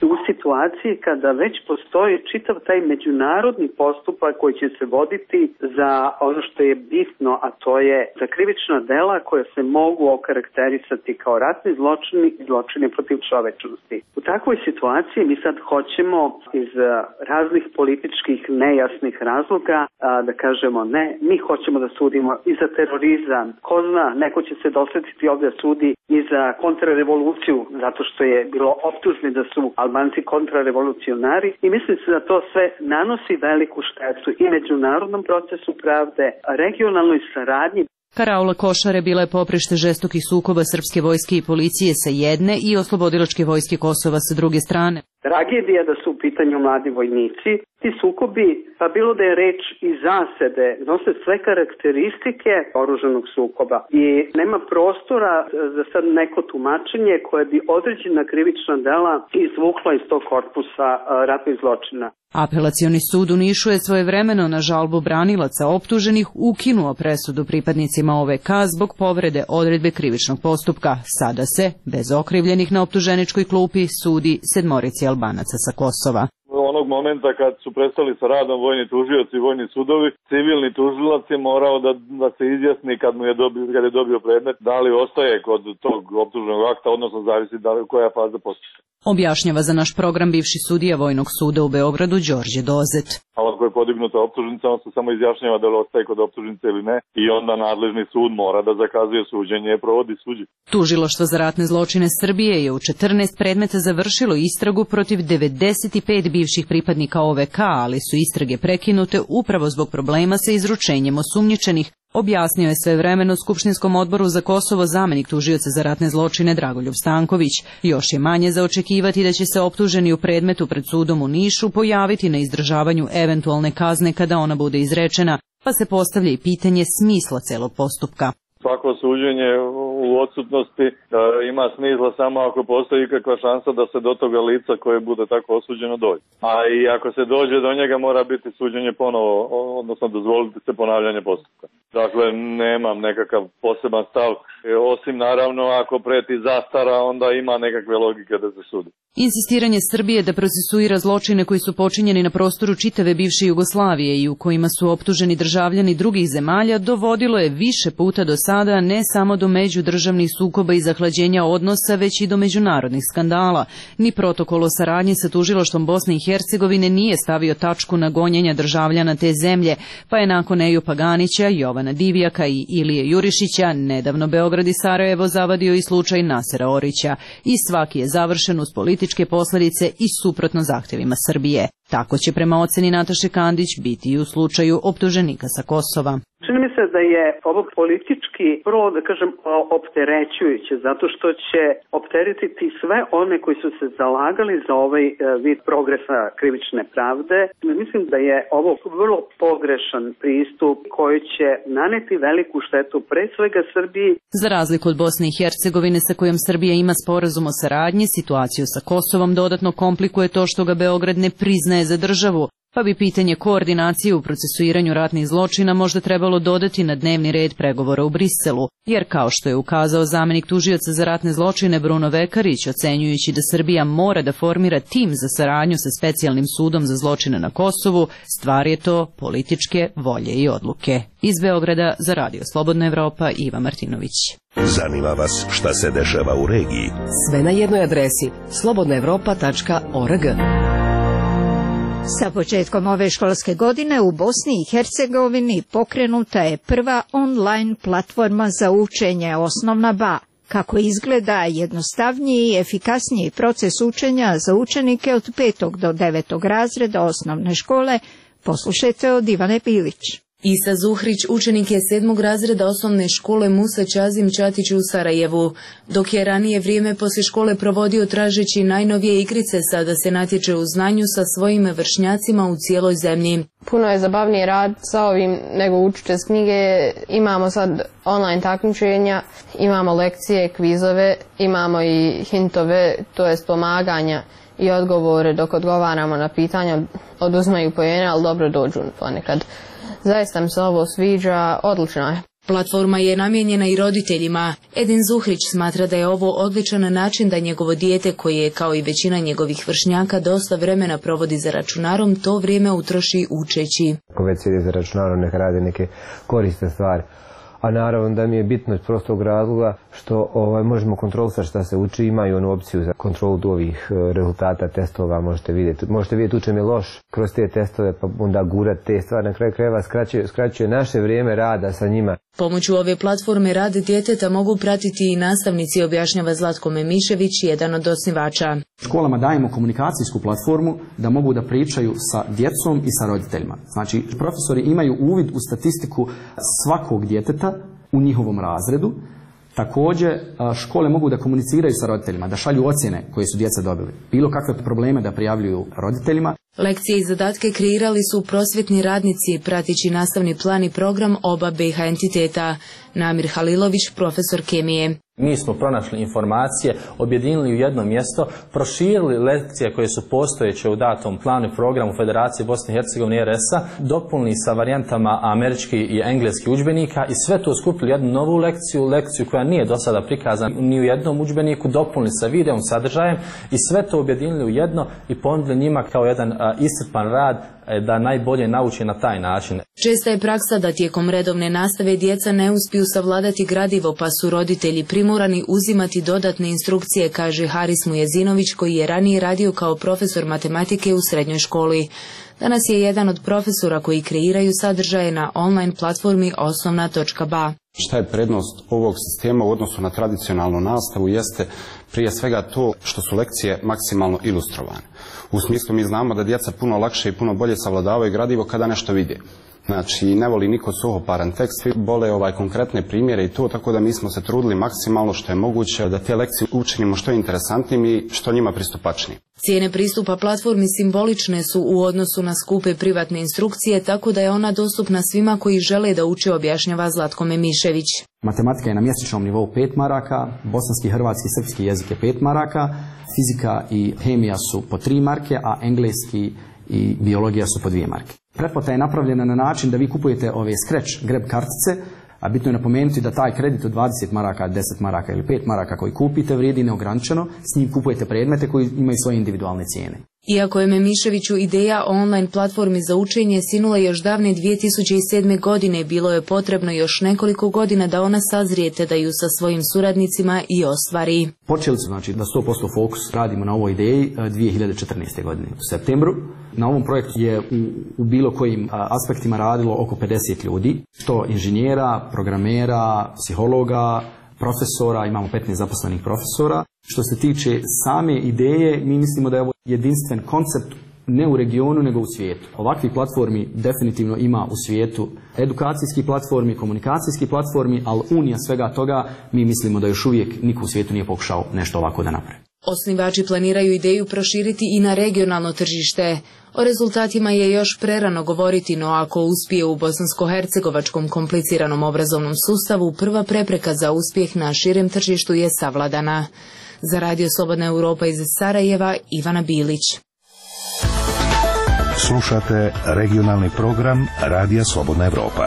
u situaciji kada već postoji čitav taj međunarodni postupak koji će se voditi za ono što je bitno, a to je za krivična dela koja se mogu okarakterisati kao ratni zločini i zločini protiv čovečnosti. U takvoj situaciji mi sad hoćemo iz raznih političkih nejasnih razloga da kažemo ne, mi hoćemo da sudimo i za terorizam. Ko zna, neko će se doslediti ovdje sudi i za kontrarevoluciju, zato što je bilo optužni da su Albanci kontrarevolucionari i mislim se da to sve nanosi veliku štetu i međunarodnom procesu pravde, regionalnoj saradnji. Karaula Košare bila je poprište žestokih sukoba srpske vojske i policije sa jedne i oslobodilačke vojske Kosova sa druge strane. Tragedija da su u pitanju mladi vojnici. Ti sukobi, pa bilo da je reč i zasede, nose sve karakteristike oružanog sukoba i nema prostora za sad neko tumačenje koje bi određena krivična dela izvukla iz tog korpusa ratnih zločina. Apelacioni sud u Nišu je svojevremeno na žalbu branilaca optuženih ukinuo presudu pripadnicima O V K zbog povrede odredbe krivičnog postupka. Sada se, bez okrivljenih na optuženičkoj klupi, sudi sedmorici Albanaca sa Kosova. Onog momenta kad su prestali sa radom vojni tužioci i vojni sudovi, civilni tužilac je morao da, da se izjasni kad mu je dobio, kad je dobio predmet, da li ostaje kod tog optužnog akta, odnosno zavisi da li koja faza postupka. Objašnjava za naš program bivši sudija Vojnog suda u Beogradu Đorđe Dozet. A ako je podignuta optužnica, on se samo izjašnjava da li ostaje kod optužnice ili ne i onda nadležni sud mora da zakazuje suđenje i provodi suđenje. Tužilaštvo za ratne zločine Srbije je u četrnaest predmeta završilo istragu protiv devedeset pet bivših pripadnika O V K, ali su istrage prekinute upravo zbog problema sa izručenjem osumnjičenih, objasnio je svevremeno Skupštinskom odboru za Kosovo zamenik tužioca za ratne zločine Dragoljub Stanković. Još je manje za očekivati da će se optuženi u predmetu pred sudom u Nišu pojaviti na izdržavanju eventualne kazne kada ona bude izrečena, pa se postavlja i pitanje smisla celog postupka. Svako suđenje u odsutnosti e, ima smisla samo ako postoji ikakva šansa da se do toga lica koje bude tako osuđeno dođe. A i ako se dođe do njega mora biti suđenje ponovo, odnosno dozvoliti se ponavljanje postupka. Dakle, nemam nekakav poseban stav, e, osim naravno ako preti zastara, onda ima nekakve logike da se sudi. Insistiranje Srbije da procesuira zločine koji su počinjeni na prostoru čitave bivše Jugoslavije i u kojima su optuženi državljani drugih zemalja dovodilo je više puta do sada ne samo do međudržavnih sukoba i zahlađenja odnosa, već i do međunarodnih skandala. Ni protokol o saradnji sa tužilaštvom Bosne i Hercegovine nije stavio tačku na gonjenja državljana te zemlje, pa je nakon Eju Paganića, Jovana Divjaka i Ilije Jurišića nedavno Beograd i Sarajevo zavadio i slučaj Nasera Orića i svaki je završen uz političke posljedice i suprotno zahtjevima Srbije. Tako će prema oceni Nataše Kandić biti i u slučaju optuženika sa Kosova. Čini mi se da je ovo politički, prvo da kažem, opterećujuće, zato što će opteretiti sve one koji su se zalagali za ovaj vid progresa krivične pravde. Mislim da je ovo vrlo pogrešan pristup koji će naneti veliku štetu pre svega Srbiji. Za razliku od Bosne i Hercegovine sa kojom Srbija ima sporazum o saradnji, situaciju sa Kosovom dodatno komplikuje to što ga Beograd ne priznaje za državu, pa bi pitanje koordinacije u procesuiranju ratnih zločina možda trebalo dodati na dnevni red pregovora u Briselu, jer kao što je ukazao zamenik tužioca za ratne zločine Bruno Vekarić, ocenjujući da Srbija mora da formira tim za saradnju sa specijalnim sudom za zločine na Kosovu, stvar je to političke volje i odluke. Iz Beograda za Radio Slobodna Evropa, Iva Martinović. Zanima vas šta se dešava u regiji? Sve na jednoj adresi slobodna evropa tačka org. Sa početkom ove školske godine u Bosni i Hercegovini pokrenuta je prva online platforma za učenje Osnovna B A. Kako izgleda jednostavniji i efikasniji proces učenja za učenike od petog do devetog razreda osnovne škole, poslušajte od Ivane Pilić. Isa Zuhrić učenik je sedmog razreda osnovne škole Musa Čazim Čatić u Sarajevu. Dok je ranije vrijeme poslije škole provodio tražeći najnovije igrice, sada se natječe u znanju sa svojim vršnjacima u cijeloj zemlji. Puno je zabavniji rad sa ovim nego učite s knjige. Imamo sad online takmičenja, imamo lekcije, kvizove, imamo i hintove, to jest pomaganja i odgovore dok odgovaramo na pitanja. Oduzmaju poene, ali dobro dođu ponekad. Zaista mi se ovo sviđa, odlično je. Platforma je namijenjena i roditeljima. Edin Zuhrić smatra da je ovo odličan način da njegovo dijete, koje je kao i većina njegovih vršnjaka dosta vremena provodi za računarom, to vrijeme utroši učeći. Ako već sjedi za računarom, neka radi neke korisne stvari. A naravno da mi je bitno iz prostog razloga što ovaj, možemo kontrolisati šta se uči, imaju onu opciju za kontrolu ovih rezultata testova, možete vidjeti. Možete vidjeti učem je loš kroz te testove, pa onda gurati te stvari. Na kraju krajeva skraćuje, skraćuje naše vrijeme rada sa njima. Pomoću ove platforme rad djeteta mogu pratiti i nastavnici, objašnjava Zlatko Memišević, jedan od osnivača. Školama dajemo komunikacijsku platformu da mogu da pričaju sa djecom i sa roditeljima. Znači, profesori imaju uvid u statistiku svakog djeteta u njihovom razredu. Također, škole mogu da komuniciraju sa roditeljima, da šalju ocjene koje su djeca dobili. Bilo kakve probleme da prijavljuju roditeljima. Lekcije i zadatke kreirali su prosvjetni radnici, pratići nastavni plan i program oba B iH entiteta. Namir Halilović, profesor kemije. Mi smo pronašli informacije, objedinili u jedno mjesto, proširili lekcije koje su postojeće u datom planu i programu Federacije Bosne i Hercegovine R S A, dopunili sa varijantama američki i engleski udžbenika i sve to skupili jednu novu lekciju, lekciju koja nije do sada prikazana ni u jednom udžbeniku, dopunili sa videom sadržajem i sve to objedinili u jedno i ponudili njima kao jedan a, iscrpan rad da najbolje nauči na taj način. Česta je praksa da tijekom redovne nastave djeca ne uspiju savladati gradivo, pa su roditelji primorani uzimati dodatne instrukcije, kaže Haris Mujezinović, koji je ranije radio kao profesor matematike u srednjoj školi. Danas je jedan od profesora koji kreiraju sadržaje na online platformi osnovna točka ba. Šta je prednost ovog sistema u odnosu na tradicionalnu nastavu jeste prije svega to što su lekcije maksimalno ilustrovane. U smislu mi znamo da djeca puno lakše i puno bolje savladavaju gradivo kada nešto vide. Znači, ne voli niko suhoparan tekst, svi vole ovaj konkretne primjere i to, tako da mi smo se trudili maksimalno što je moguće da te lekcije učinimo što interesantnim i što njima pristupačnijim. Cijene pristupa platformi simbolične su u odnosu na skupe privatne instrukcije, tako da je ona dostupna svima koji žele da uče, objašnjava Zlatko Memišević. Matematika je na mjesečnom nivou pet maraka, bosanski, hrvatski, srpski jezik je pet maraka, fizika i hemija su po tri marke, a engleski i biologija su po dvije marke. Pretplata je napravljena na način da vi kupujete ove scratch grab kartice, a bitno je napomenuti da taj kredit od dvadeset maraka, deset maraka ili pet maraka koji kupite vrijedi neograničeno, s njim kupujete predmete koji imaju svoje individualne cijene. Iako je Memiševiću ideja o online platformi za učenje sinula još davne dvije tisuće sedme. godine, bilo je potrebno još nekoliko godina da ona sazrije te da ju sa svojim suradnicima i ostvari. Počeli su, znači, da sto posto fokus radimo na ovoj ideji dvije hiljade četrnaeste. godine u septembru. Na ovom projektu je u, u bilo kojim aspektima radilo oko pedeset ljudi, što inženjera, programera, psihologa, profesora, imamo petnaest zaposlenih profesora. Što se tiče same ideje, mi mislimo da je ovo jedinstven koncept ne u regionu nego u svijetu. Ovakvih platformi definitivno ima u svijetu, edukacijskih platformi, komunikacijskih platformi, ali unija svega toga mi mislimo da još uvijek niko u svijetu nije pokušao nešto ovako da napravi. Osnivači planiraju ideju proširiti i na regionalno tržište. O rezultatima je još prerano govoriti, no ako uspije u bosansko-hercegovačkom kompliciranom obrazovnom sustavu, prva prepreka za uspjeh na širem tržištu je savladana. Za Radio Slobodna Europa iz Sarajeva, Ivana Bilić. Slušate regionalni program Radija Slobodna Europa.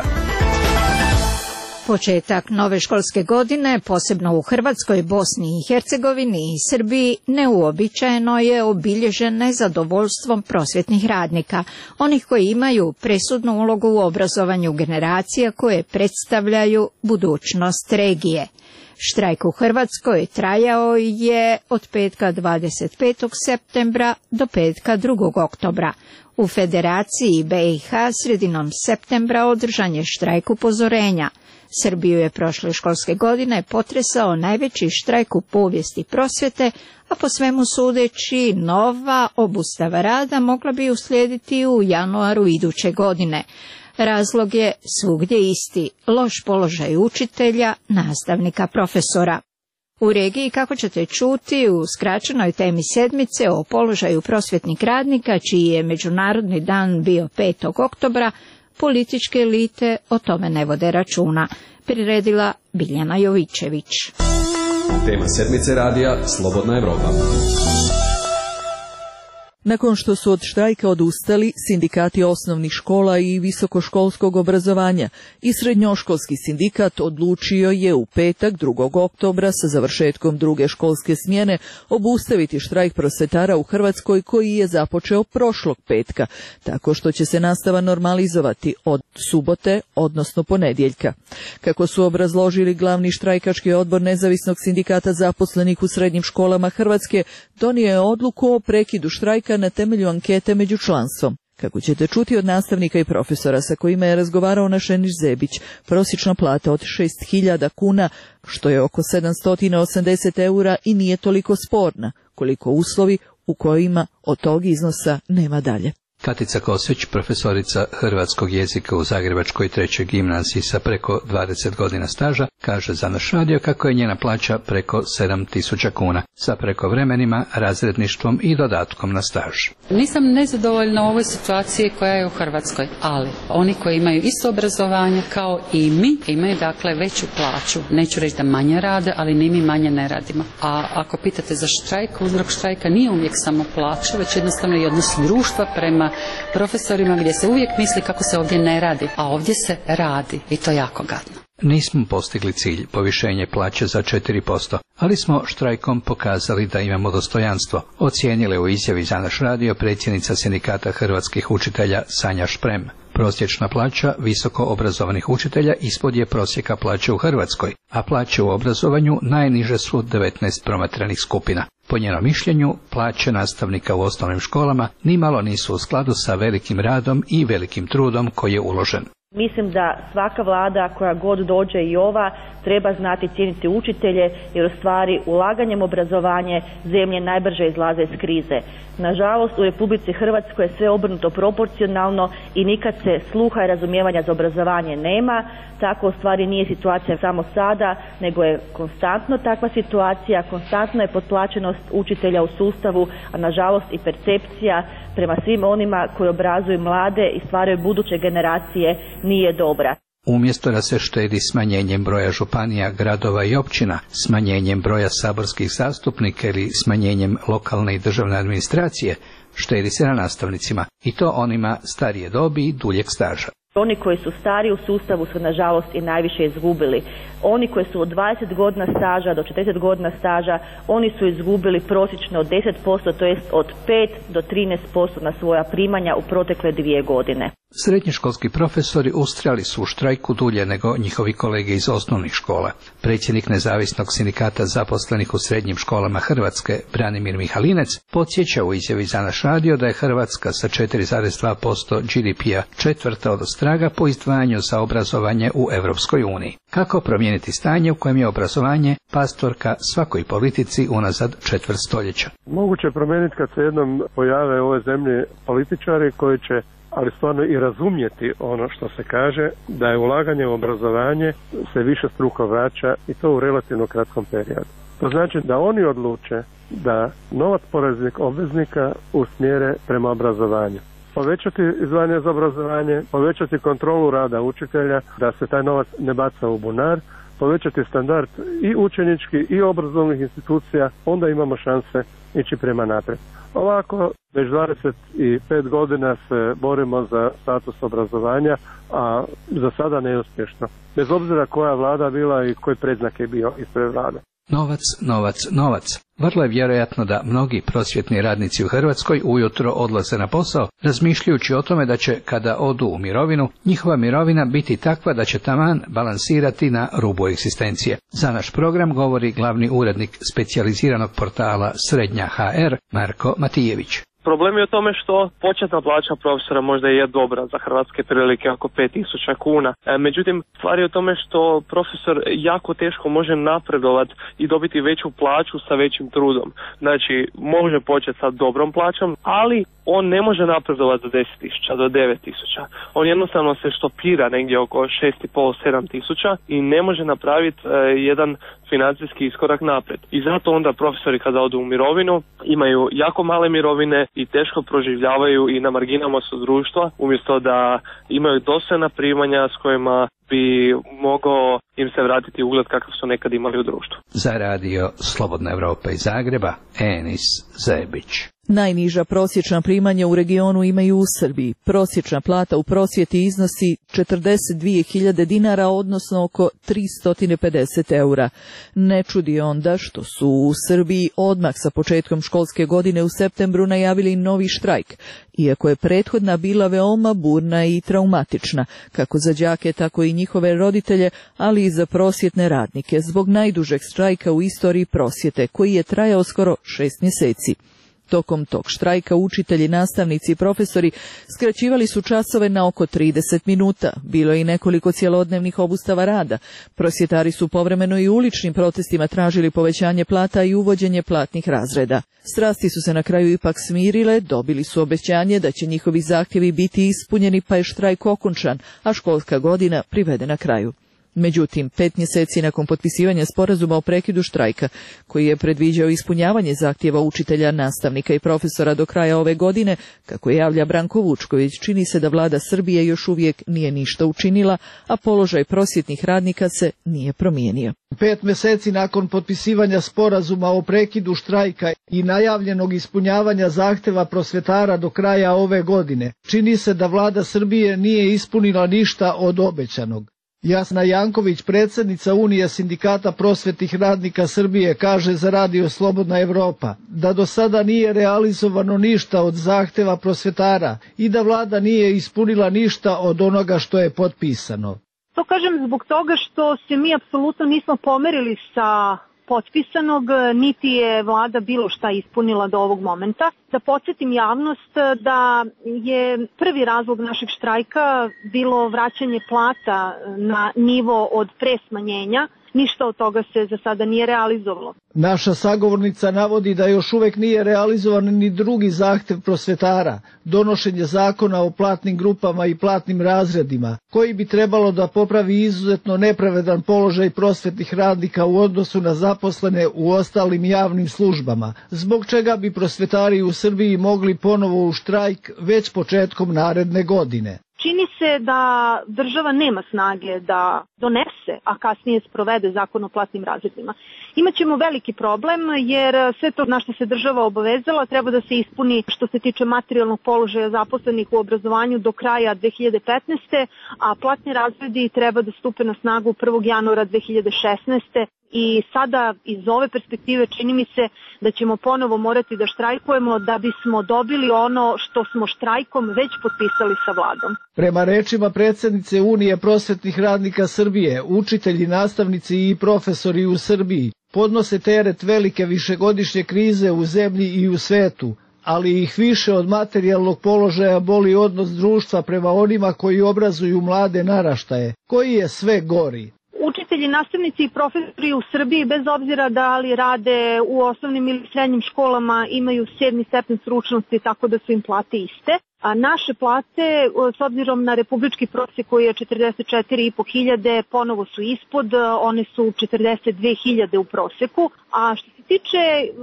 Početak nove školske godine, posebno u Hrvatskoj, Bosni i Hercegovini i Srbiji, neuobičajeno je obilježen nezadovoljstvom prosvjetnih radnika, onih koji imaju presudnu ulogu u obrazovanju generacija koje predstavljaju budućnost regije. Štrajk u Hrvatskoj trajao je od petka dvadeset petog septembra do petka drugog oktobra. U Federaciji B iH sredinom septembra održan je štrajk upozorenja. Srbiju je prošle školske godine potresao najveći štrajk u povijesti prosvjete, a po svemu sudeći nova obustava rada mogla bi uslijediti u januaru iduće godine. Razlog je svugdje isti, loš položaj učitelja, nastavnika, profesora. U regiji, kako ćete čuti, u skraćenoj temi sedmice o položaju prosvjetnih radnika, čiji je Međunarodni dan bio petog oktobra, političke elite o tome ne vode računa. Priredila Biljana Jovićević. Tema sedmice radija Slobodna Europa. Nakon što su od štrajka odustali sindikati osnovnih škola i visokoškolskog obrazovanja i srednjoškolski sindikat odlučio je u petak drugog oktobra sa završetkom druge školske smjene obustaviti štrajk prosvetara u Hrvatskoj koji je započeo prošlog petka, tako što će se nastava normalizovati od subote, odnosno ponedjeljka. Kako su obrazložili glavni štrajkački odbor Nezavisnog sindikata zaposlenih u srednjim školama Hrvatske, donio je odluku o prekidu štrajka na temelju ankete među članstvom. Kako ćete čuti od nastavnika i profesora sa kojima je razgovarao naš Eniš Zebić, prosječna plata od šest hiljada kuna, što je oko sedamsto osamdeset eura i nije toliko sporna, koliko uslovi u kojima od tog iznosa nema dalje. Katica Kosić, profesorica hrvatskog jezika u Zagrebačkoj trećoj gimnaziji sa preko dvadeset godina staža, kaže za naš radio kako je njena plaća preko sedam tisuća kuna, sa prekovremenima, razredništvom i dodatkom na staž. Nisam nezadovoljna u ovoj situaciji koja je u Hrvatskoj, ali oni koji imaju isto obrazovanje kao i mi, imaju dakle veću plaću. Neću reći da manje rade, ali ni mi manje ne radimo. A ako pitate za štrajk, uzrok štrajka nije uvijek samo plaća, već jednostavno i odnos društva prema profesorima gdje se uvijek misli kako se ovdje ne radi, a ovdje se radi i to jako gadno. Nismo postigli cilj, povišenje plaće za četiri posto, ali smo štrajkom pokazali da imamo dostojanstvo, ocijenile u izjavi za naš radio predsjednica sindikata hrvatskih učitelja Sanja Šprem. Prosječna plaća visoko obrazovanih učitelja ispod je prosjeka plaće u Hrvatskoj, a plaće u obrazovanju najniže su devetnaest promatranih skupina. Po njenom mišljenju, plaće nastavnika u osnovnim školama nimalo nisu u skladu sa velikim radom i velikim trudom koji je uložen. Mislim da svaka vlada koja god dođe i ova treba znati cijeniti učitelje jer u stvari ulaganjem obrazovanje zemlje najbrže izlaze iz krize. Nažalost u Republici Hrvatskoj je sve obrnuto proporcionalno i nikad se sluha i razumijevanja za obrazovanje nema, tako u stvari nije situacija samo sada, nego je konstantno takva situacija, konstantno je potplaćenost učitelja u sustavu, a nažalost i percepcija prema svim onima koji obrazuju mlade i stvaraju buduće generacije nije dobra. Umjesto da se štedi smanjenjem broja županija, gradova i općina, smanjenjem broja saborskih zastupnika ili smanjenjem lokalne i državne administracije, štedi se na nastavnicima, i to onima starije dobi i duljeg staža. Oni koji su stari u sustavu su nažalost i najviše izgubili. Oni koji su od dvadeset godina staža do četrdeset godina staža, oni su izgubili prosječno od deset posto, to jest od pet do trinaest posto na svoja primanja u protekle dvije godine. Srednjoškolski profesori ustrajali su u štrajku dulje nego njihovi kolege iz osnovnih škola. Predsjednik Nezavisnog sindikata zaposlenih u srednjim školama Hrvatske, Branimir Mihalinec, podsjeća u izjavi za naš radio da je Hrvatska sa četiri zarez dva posto G D P-a četvrta od ostraga po izdvajanju za obrazovanje u Europskoj uniji. Kako promijeniti stanje u kojem je obrazovanje pastorka svakoj politici unazad četvrt stoljeća? Moguće je promijeniti kad se jednom pojave u ovoj zemlji političari koji će ali stvarno i razumjeti ono što se kaže, da je ulaganje u obrazovanje se više struko vraća i to u relativno kratkom periodu. To znači da oni odluče da novac poreznih obveznika usmjere prema obrazovanju. Povećati izdvajanje za obrazovanje, povećati kontrolu rada učitelja, da se taj novac ne baca u bunar, povećati standard i učenički i obrazovnih institucija, onda imamo šanse ići prema naprijed. Ovako, već dvadeset pet godina se borimo za status obrazovanja, a za sada neuspješno. Bez obzira koja vlada bila i koji predznak je bio ispred vlade. Novac, novac, novac. Vrlo je vjerojatno da mnogi prosvjetni radnici u Hrvatskoj ujutro odlaze na posao, razmišljajući o tome da će, kada odu u mirovinu, njihova mirovina biti takva da će taman balansirati na rubu egzistencije. Za naš program govori glavni urednik specijaliziranog portala Srednja H R, Marko Matijević. Problem je u tome što početna plaća profesora možda je dobra za hrvatske prilike, oko pet tisuća kuna. E, međutim, stvar je u tome što profesor jako teško može napredovati i dobiti veću plaću sa većim trudom. Znači, može početi sa dobrom plaćom, ali on ne može napredovati za deset tisuća do devet tisuća. On jednostavno se štopira negdje oko šest i pol do sedam tisuća i ne može napraviti e, jedan financijski iskorak naprijed. I zato onda profesori kada odu u mirovinu imaju jako male mirovine i teško proživljavaju i na marginama su društva, umjesto da imaju dostojna primanja s kojima bi mogao im se vratiti ugled kakav su nekad imali u društvu. Za radio Slobodna Evropa iz Zagreba, Enis Zebić. Najniža prosječna primanja u regionu imaju u Srbiji. Prosječna plata u prosvjeti iznosi četrdeset dvije hiljade dinara, odnosno oko tristo pedeset eura. Ne čudi onda što su u Srbiji odmah sa početkom školske godine u septembru najavili novi štrajk, iako je prethodna bila veoma burna i traumatična, kako za đake, tako i njihove roditelje, ali i za prosvjetne radnike, zbog najdužeg štrajka u istoriji prosvjete, koji je trajao skoro šest mjeseci. Tokom tog štrajka učitelji, nastavnici i profesori skraćivali su časove na oko trideset minuta. Bilo je i nekoliko cjelodnevnih obustava rada. Prosvjetari su povremeno i uličnim protestima tražili povećanje plata i uvođenje platnih razreda. Strasti su se na kraju ipak smirile, dobili su obećanje da će njihovi zahtjevi biti ispunjeni, pa je štrajk okončan, a školska godina privedena kraju. Međutim, pet mjeseci nakon potpisivanja sporazuma o prekidu štrajka, koji je predviđao ispunjavanje zahtjeva učitelja, nastavnika i profesora do kraja ove godine, kako javlja Branko Vučković, čini se da vlada Srbije još uvijek nije ništa učinila, a položaj prosvjetnih radnika se nije promijenio. Pet mjeseci nakon potpisivanja sporazuma o prekidu štrajka i najavljenog ispunjavanja zahtjeva prosvjetara do kraja ove godine, čini se da vlada Srbije nije ispunila ništa od obećanog. Jasna Janković, predsjednica Unije sindikata prosvjetnih radnika Srbije, kaže za Radio Slobodna Evropa da do sada nije realizovano ništa od zahtjeva prosvjetara i da vlada nije ispunila ništa od onoga što je potpisano. To kažem zbog toga što se mi apsolutno nismo pomerili sa potpisanog, niti je vlada bilo šta ispunila do ovog momenta. Da podsjetim javnost da je prvi razlog našeg štrajka bilo vraćanje plata na nivo od pre smanjenja. Ništa od toga se za sada nije realizovalo. Naša sagovornica navodi da još uvijek nije realizovan ni drugi zahtjev prosvjetara, donošenje zakona o platnim grupama i platnim razredima, koji bi trebalo da popravi izuzetno nepravedan položaj prosvjetnih radnika u odnosu na zaposlene u ostalim javnim službama, zbog čega bi prosvjetari u Srbiji mogli ponovo u štrajk već početkom naredne godine. Čini se da država nema snage da donese, a kasnije sprovede zakon o platnim razredima. Imaćemo veliki problem jer sve to na što se država obavezala treba da se ispuni što se tiče materijalnog položaja zaposlenih u obrazovanju do kraja dve hiljade petnaeste. a platni razredi treba da stupe na snagu prvog januara dve hiljade šesnaeste. I sada iz ove perspektive čini mi se da ćemo ponovo morati da štrajkujemo da bismo dobili ono što smo štrajkom već potpisali sa vladom. Prema rečima predsjednice Unije prosvjetnih radnika Srbije, učitelji, nastavnici i profesori u Srbiji podnose teret velike višegodišnje krize u zemlji i u svetu, ali ih više od materijalnog položaja boli odnos društva prema onima koji obrazuju mlade naraštaje, koji je sve gori. Učitelji, nastavnici i profesori u Srbiji, bez obzira da li rade u osnovnim ili srednjim školama, imaju sedmi stepen stručnosti, tako da su im plate iste. A naše plate, s obzirom na republički prosjek koji je četrdeset četiri i po hiljade, ponovo su ispod, one su četrdeset dve hiljade u prosjeku. A što se tiče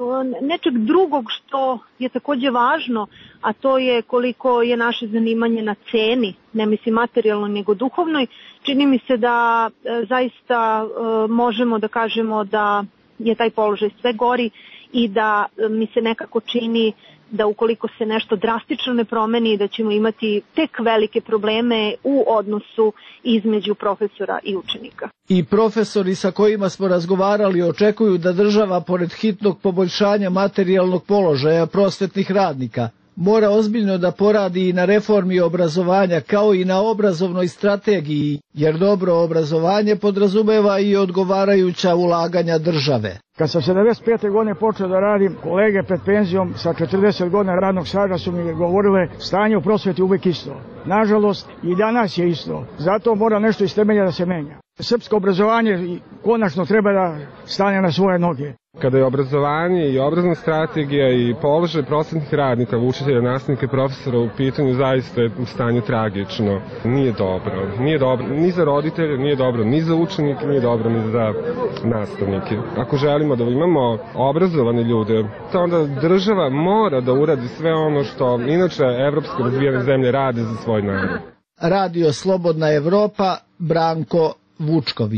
nečeg drugog što je također važno, a to je koliko je naše zanimanje na ceni, ne mislim materijalno nego duhovnoj, čini mi se da e, zaista e, možemo da kažemo da je taj položaj sve gori i da e, mi se nekako čini da ukoliko se nešto drastično ne promeni, da ćemo imati tek velike probleme u odnosu između profesora i učenika. I profesori sa kojima smo razgovarali očekuju da država, pored hitnog poboljšanja materijalnog položaja prosvetnih radnika, mora ozbiljno da poradi i na reformi obrazovanja kao i na obrazovnoj strategiji, jer dobro obrazovanje podrazumeva i odgovarajuća ulaganja države. Kad sam sedamdeset pete godine počeo da radim, kolege pred penzijom sa četrdeset godina radnog staža su mi govorile stanje u prosvjeti uvijek isto. Nažalost, i danas je isto. Zato mora nešto iz temelja da se menja. Srpsko obrazovanje konačno treba da stane na svoje noge. Kada je obrazovanje i obrazovna strategija i položaj prosvetnih radnika, učitelja, nastavnika i profesora u pitanju, zaista je u stanju tragično. Nije dobro. Nije dobro ni za roditelje, nije dobro ni za učenike, nije dobro ni za nastavnike. Ako želimo da imamo obrazovane ljude, to onda država mora da uradi sve ono što inače evropske razvijene zemlje rade za svoj narod. Radio Slobodna Evropa, Branko Vučković.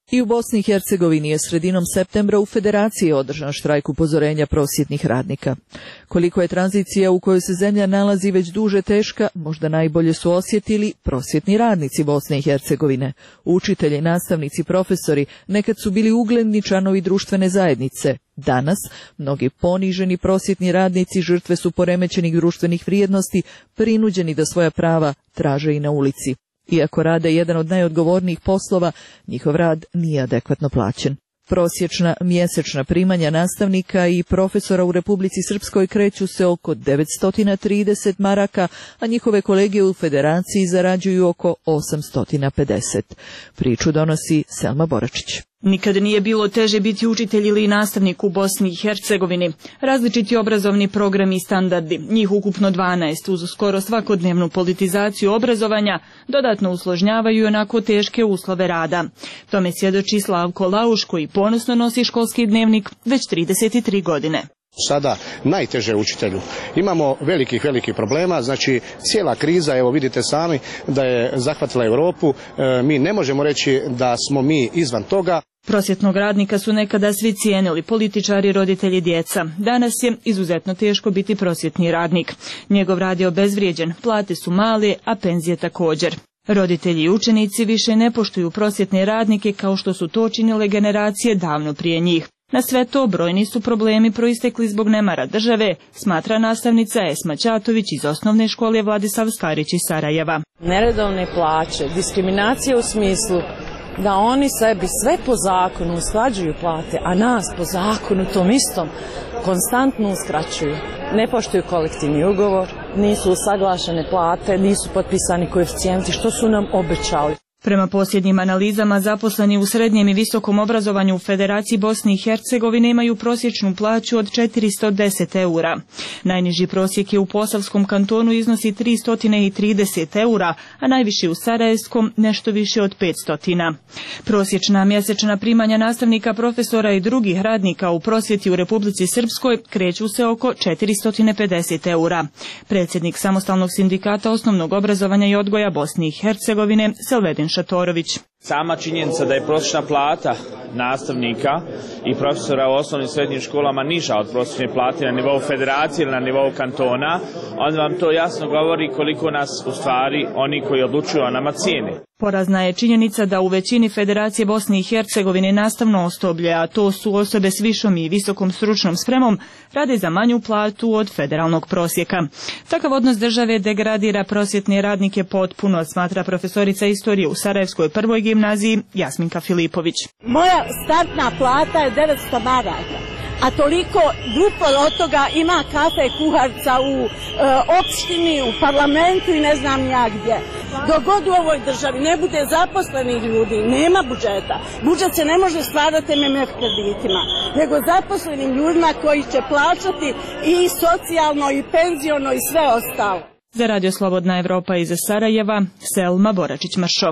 I u Bosni i Hercegovini je sredinom septembra u Federaciji održan štrajk upozorenja prosvjetnih radnika. Koliko je tranzicija u kojoj se zemlja nalazi već duže teška, možda najbolje su osjetili prosvjetni radnici Bosne i Hercegovine. Učitelji, nastavnici, profesori nekad su bili ugledni članovi društvene zajednice. Danas, mnogi poniženi prosvjetni radnici žrtve su poremećenih društvenih vrijednosti, prinuđeni da svoja prava traže i na ulici. Iako rade jedan od najodgovornijih poslova, njihov rad nije adekvatno plaćen. Prosječna mjesečna primanja nastavnika i profesora u Republici Srpskoj kreću se oko devetsto trideset maraka, a njihove kolege u Federaciji zarađuju oko osamsto pedeset. Priču donosi Selma Boračić. Nikad nije bilo teže biti učitelj ili nastavnik u Bosni i Hercegovini. Različiti obrazovni programi i standardi, njih ukupno dvanaest, uz skoro svakodnevnu politizaciju obrazovanja, dodatno usložnjavaju i onako teške uslove rada. Tome svjedoči Slavko Lauš, koji ponosno nosi školski dnevnik već trideset tri godine. Sada najteže učitelju. Imamo velikih, velikih problema, znači cijela kriza, evo vidite sami da je zahvatila Europu, e, mi ne možemo reći da smo mi izvan toga. Prosvjetnog radnika su nekada svi cijenili, političari, roditelji, djeca. Danas je izuzetno teško biti prosvjetni radnik. Njegov rad je obezvrijeđen, plate su male, a penzije također. Roditelji i učenici više ne poštuju prosvjetne radnike kao što su to činile generacije davno prije njih. Na sve to brojni su problemi proistekli zbog nemara države, smatra nastavnica Esma Ćatović iz osnovne škole Vladislav Skarić iz Sarajeva. Neredovne plaće, diskriminacija u smislu da oni sebi sve po zakonu usklađuju plate, a nas po zakonu tom istom konstantno uskraćuju. Ne poštuju kolektivni ugovor, nisu usaglašene plate, nisu potpisani koeficijenti, što su nam obećali. Prema posljednjim analizama, zaposleni u srednjem i visokom obrazovanju u Federaciji Bosne i Hercegovine imaju prosječnu plaću od četiristo deset eura. Najniži prosjek je u Posavskom kantonu iznosi tristo trideset eura, a najviši u Sarajevskom nešto više od petsto. Prosječna mjesečna primanja nastavnika, profesora i drugih radnika u prosvjeti u Republici Srpskoj kreću se oko četiristo pedeset eura. Predsjednik Samostalnog sindikata osnovnog obrazovanja i odgoja Bosne i Hercegovine, Selvedin Šatorović. Sama činjenica da je prosječna plata nastavnika i profesora u osnovnim i srednjim školama niža od prosječne plate na nivou federacije ili na nivou kantona, onda vam to jasno govori koliko nas u stvari oni koji odlučuju o nama cijene. Porazna je činjenica da u većini Federacije Bosne i Hercegovine nastavno osoblje, a to su osobe s višom i visokom stručnom spremom, rade za manju platu od federalnog prosjeka. Takav odnos države degradira prosvjetne radnike potpuno, smatra profesorica istorije u Sarajevskoj prvoj gimnaziji Jasminka Filipović. Moja startna plata je devetsto maraka, a toliko duplo od toga ima kafe kuharca u e, opštini, u parlamentu i ne znam ja gdje. Dok god u ovoj državi ne bude zaposlenih ljudi, nema budžeta. Budžet se ne može stvarati em em ef kreditima, nego zaposlenim ljudima koji će plaćati i socijalno i penziono i sve ostalo. Za Radio Slobodna Evropa iz Sarajeva, Selma Boračić-Mršo.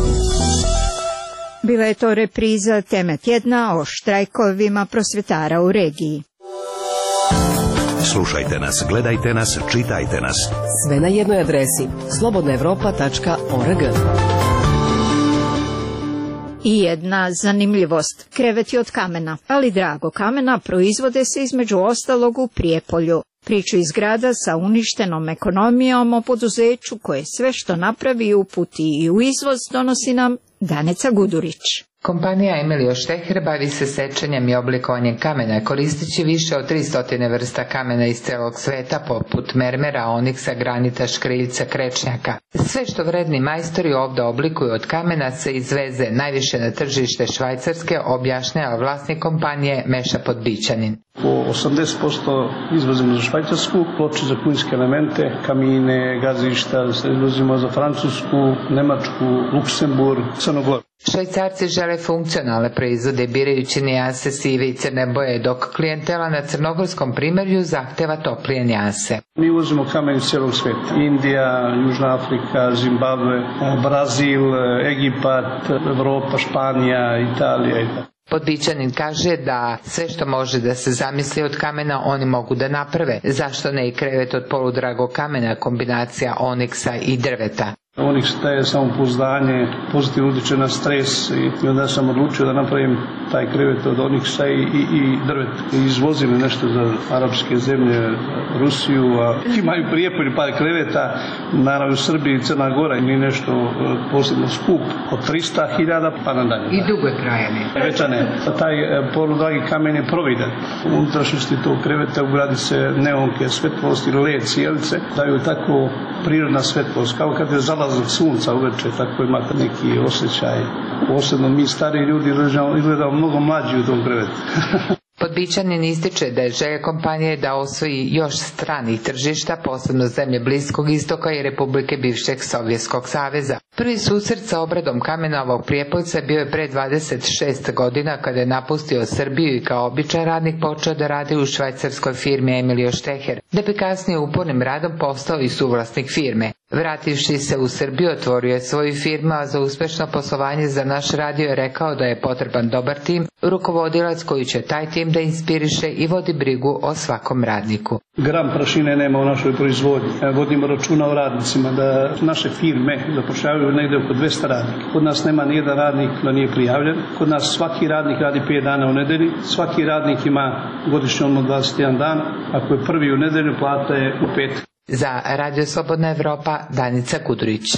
Bila je to repriza teme tjedna o štrajkovima prosvjetara u regiji. Slušajte nas, gledajte nas, čitajte nas. Sve na jednoj adresi slobodna evropa tačka org. I jedna zanimljivost. Kreveti od kamena, ali drago kamena, proizvode se između ostalog u Prijepolju. Priču iz grada sa uništenom ekonomijom o poduzeću koje sve što napravi uputi i u izvoz donosi nam Danica Gudurić. Kompanija Emilio Šteher bavi se sečenjem i oblikovanjem kamena, koristeći više od tristo vrsta kamena iz celog sveta, poput mermera, oniksa, granita, škriljca, krečnjaka. Sve što vredni majstori ovdje oblikuju od kamena se izveze najviše na tržište Švajcarske, objašnjava vlasnik kompanije Meša Podbićanin. Po osamdeset posto izvozimo za Švajcarsku, ploče za kunjske elemente, kamine, gazišta, izvozimo za Francusku, Nemačku, Luksemburg, Crnu Goru. Švajcarci žele funkcionalne proizvode birajući nijanse sive i crne boje, dok klijentela na crnogorskom primjerju zahteva toplije nijanse. Mi uvozimo kamen iz cijelog svijeta. Indija, Južna Afrika, Zimbabwe, Brazil, Egipat, Evropa, Španija, Italija i tako. Podbićanin kaže da sve što može da se zamisli od kamena oni mogu da naprave. Zašto ne i krevet od poludragog kamena, kombinacija oniksa i drveta? Onyx daje samopouzdanje, pozitivno utječe na stres i onda sam odlučio da napravim taj krevet od Onyxa i, i, i drvet. Izvozili nešto za arapske zemlje, Rusiju, a imaju Prijepolju par kreveta, naravno u Srbiji i Crna Gora i nešto posebno skup od trista hiljada pa nadalje. I dugo je trajanje. Večane, taj poludragi kamen je providan. U unutrašnjosti tog kreveta ugradi se neonke, svetlost ili led, cijelice, daju tako prirodna svetlost, kao kad je zalazak sunca uveče, tako imate neki osjećaj. Posebno mi stari ljudi izgledamo mnogo mlađi u tom krevetu. Podbićanin ističe da je želja kompanije da osvoji još stranih tržišta, posebno zemlje Bliskog istoka i Republike bivšeg Sovjetskog saveza. Prvi susret sa obradom kamena ovog Prijepoljca bio je pre dvadeset šest godina kada je napustio Srbiju i kao običan radnik počeo da radi u švajcarskoj firmi Emilio Šteher, da bi kasnije upornim radom postao i suvlasnik firme. Vrativši se u Srbiju, otvorio je svoju firmu, a za uspešno poslovanje za naš radio je rekao da je potreban dobar tim, rukovodilac koji će taj tim da inspiriše i vodi brigu o svakom radniku. Gram prašine nema u našoj proizvodnji. Vodimo računa o radnicima, da naše firme zapošljavaju negde oko dvesta radnika. Kod nas nema nijedan radnik da nije prijavljen. Kod nas svaki radnik radi pet dana u nedelji. Svaki radnik ima godišnji odmor dvadeset jedan dan. Ako je prvi u nedelju, plata je u pet. Za Radio Slobodna Evropa, Danica Kudurić.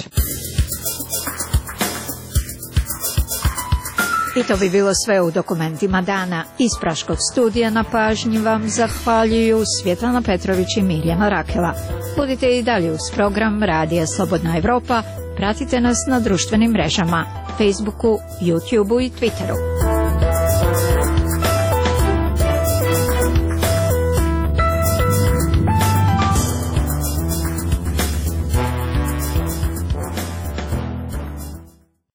I to bi bilo sve u dokumentima dana. Iz Praškog studija na pažnji vam zahvaljuju Svjetlana Petrović i Mirjana Rakela. Budite i dalje uz program Radija Slobodna Evropa. Pratite nas na društvenim mrežama, Facebooku, YouTubeu i Twitteru.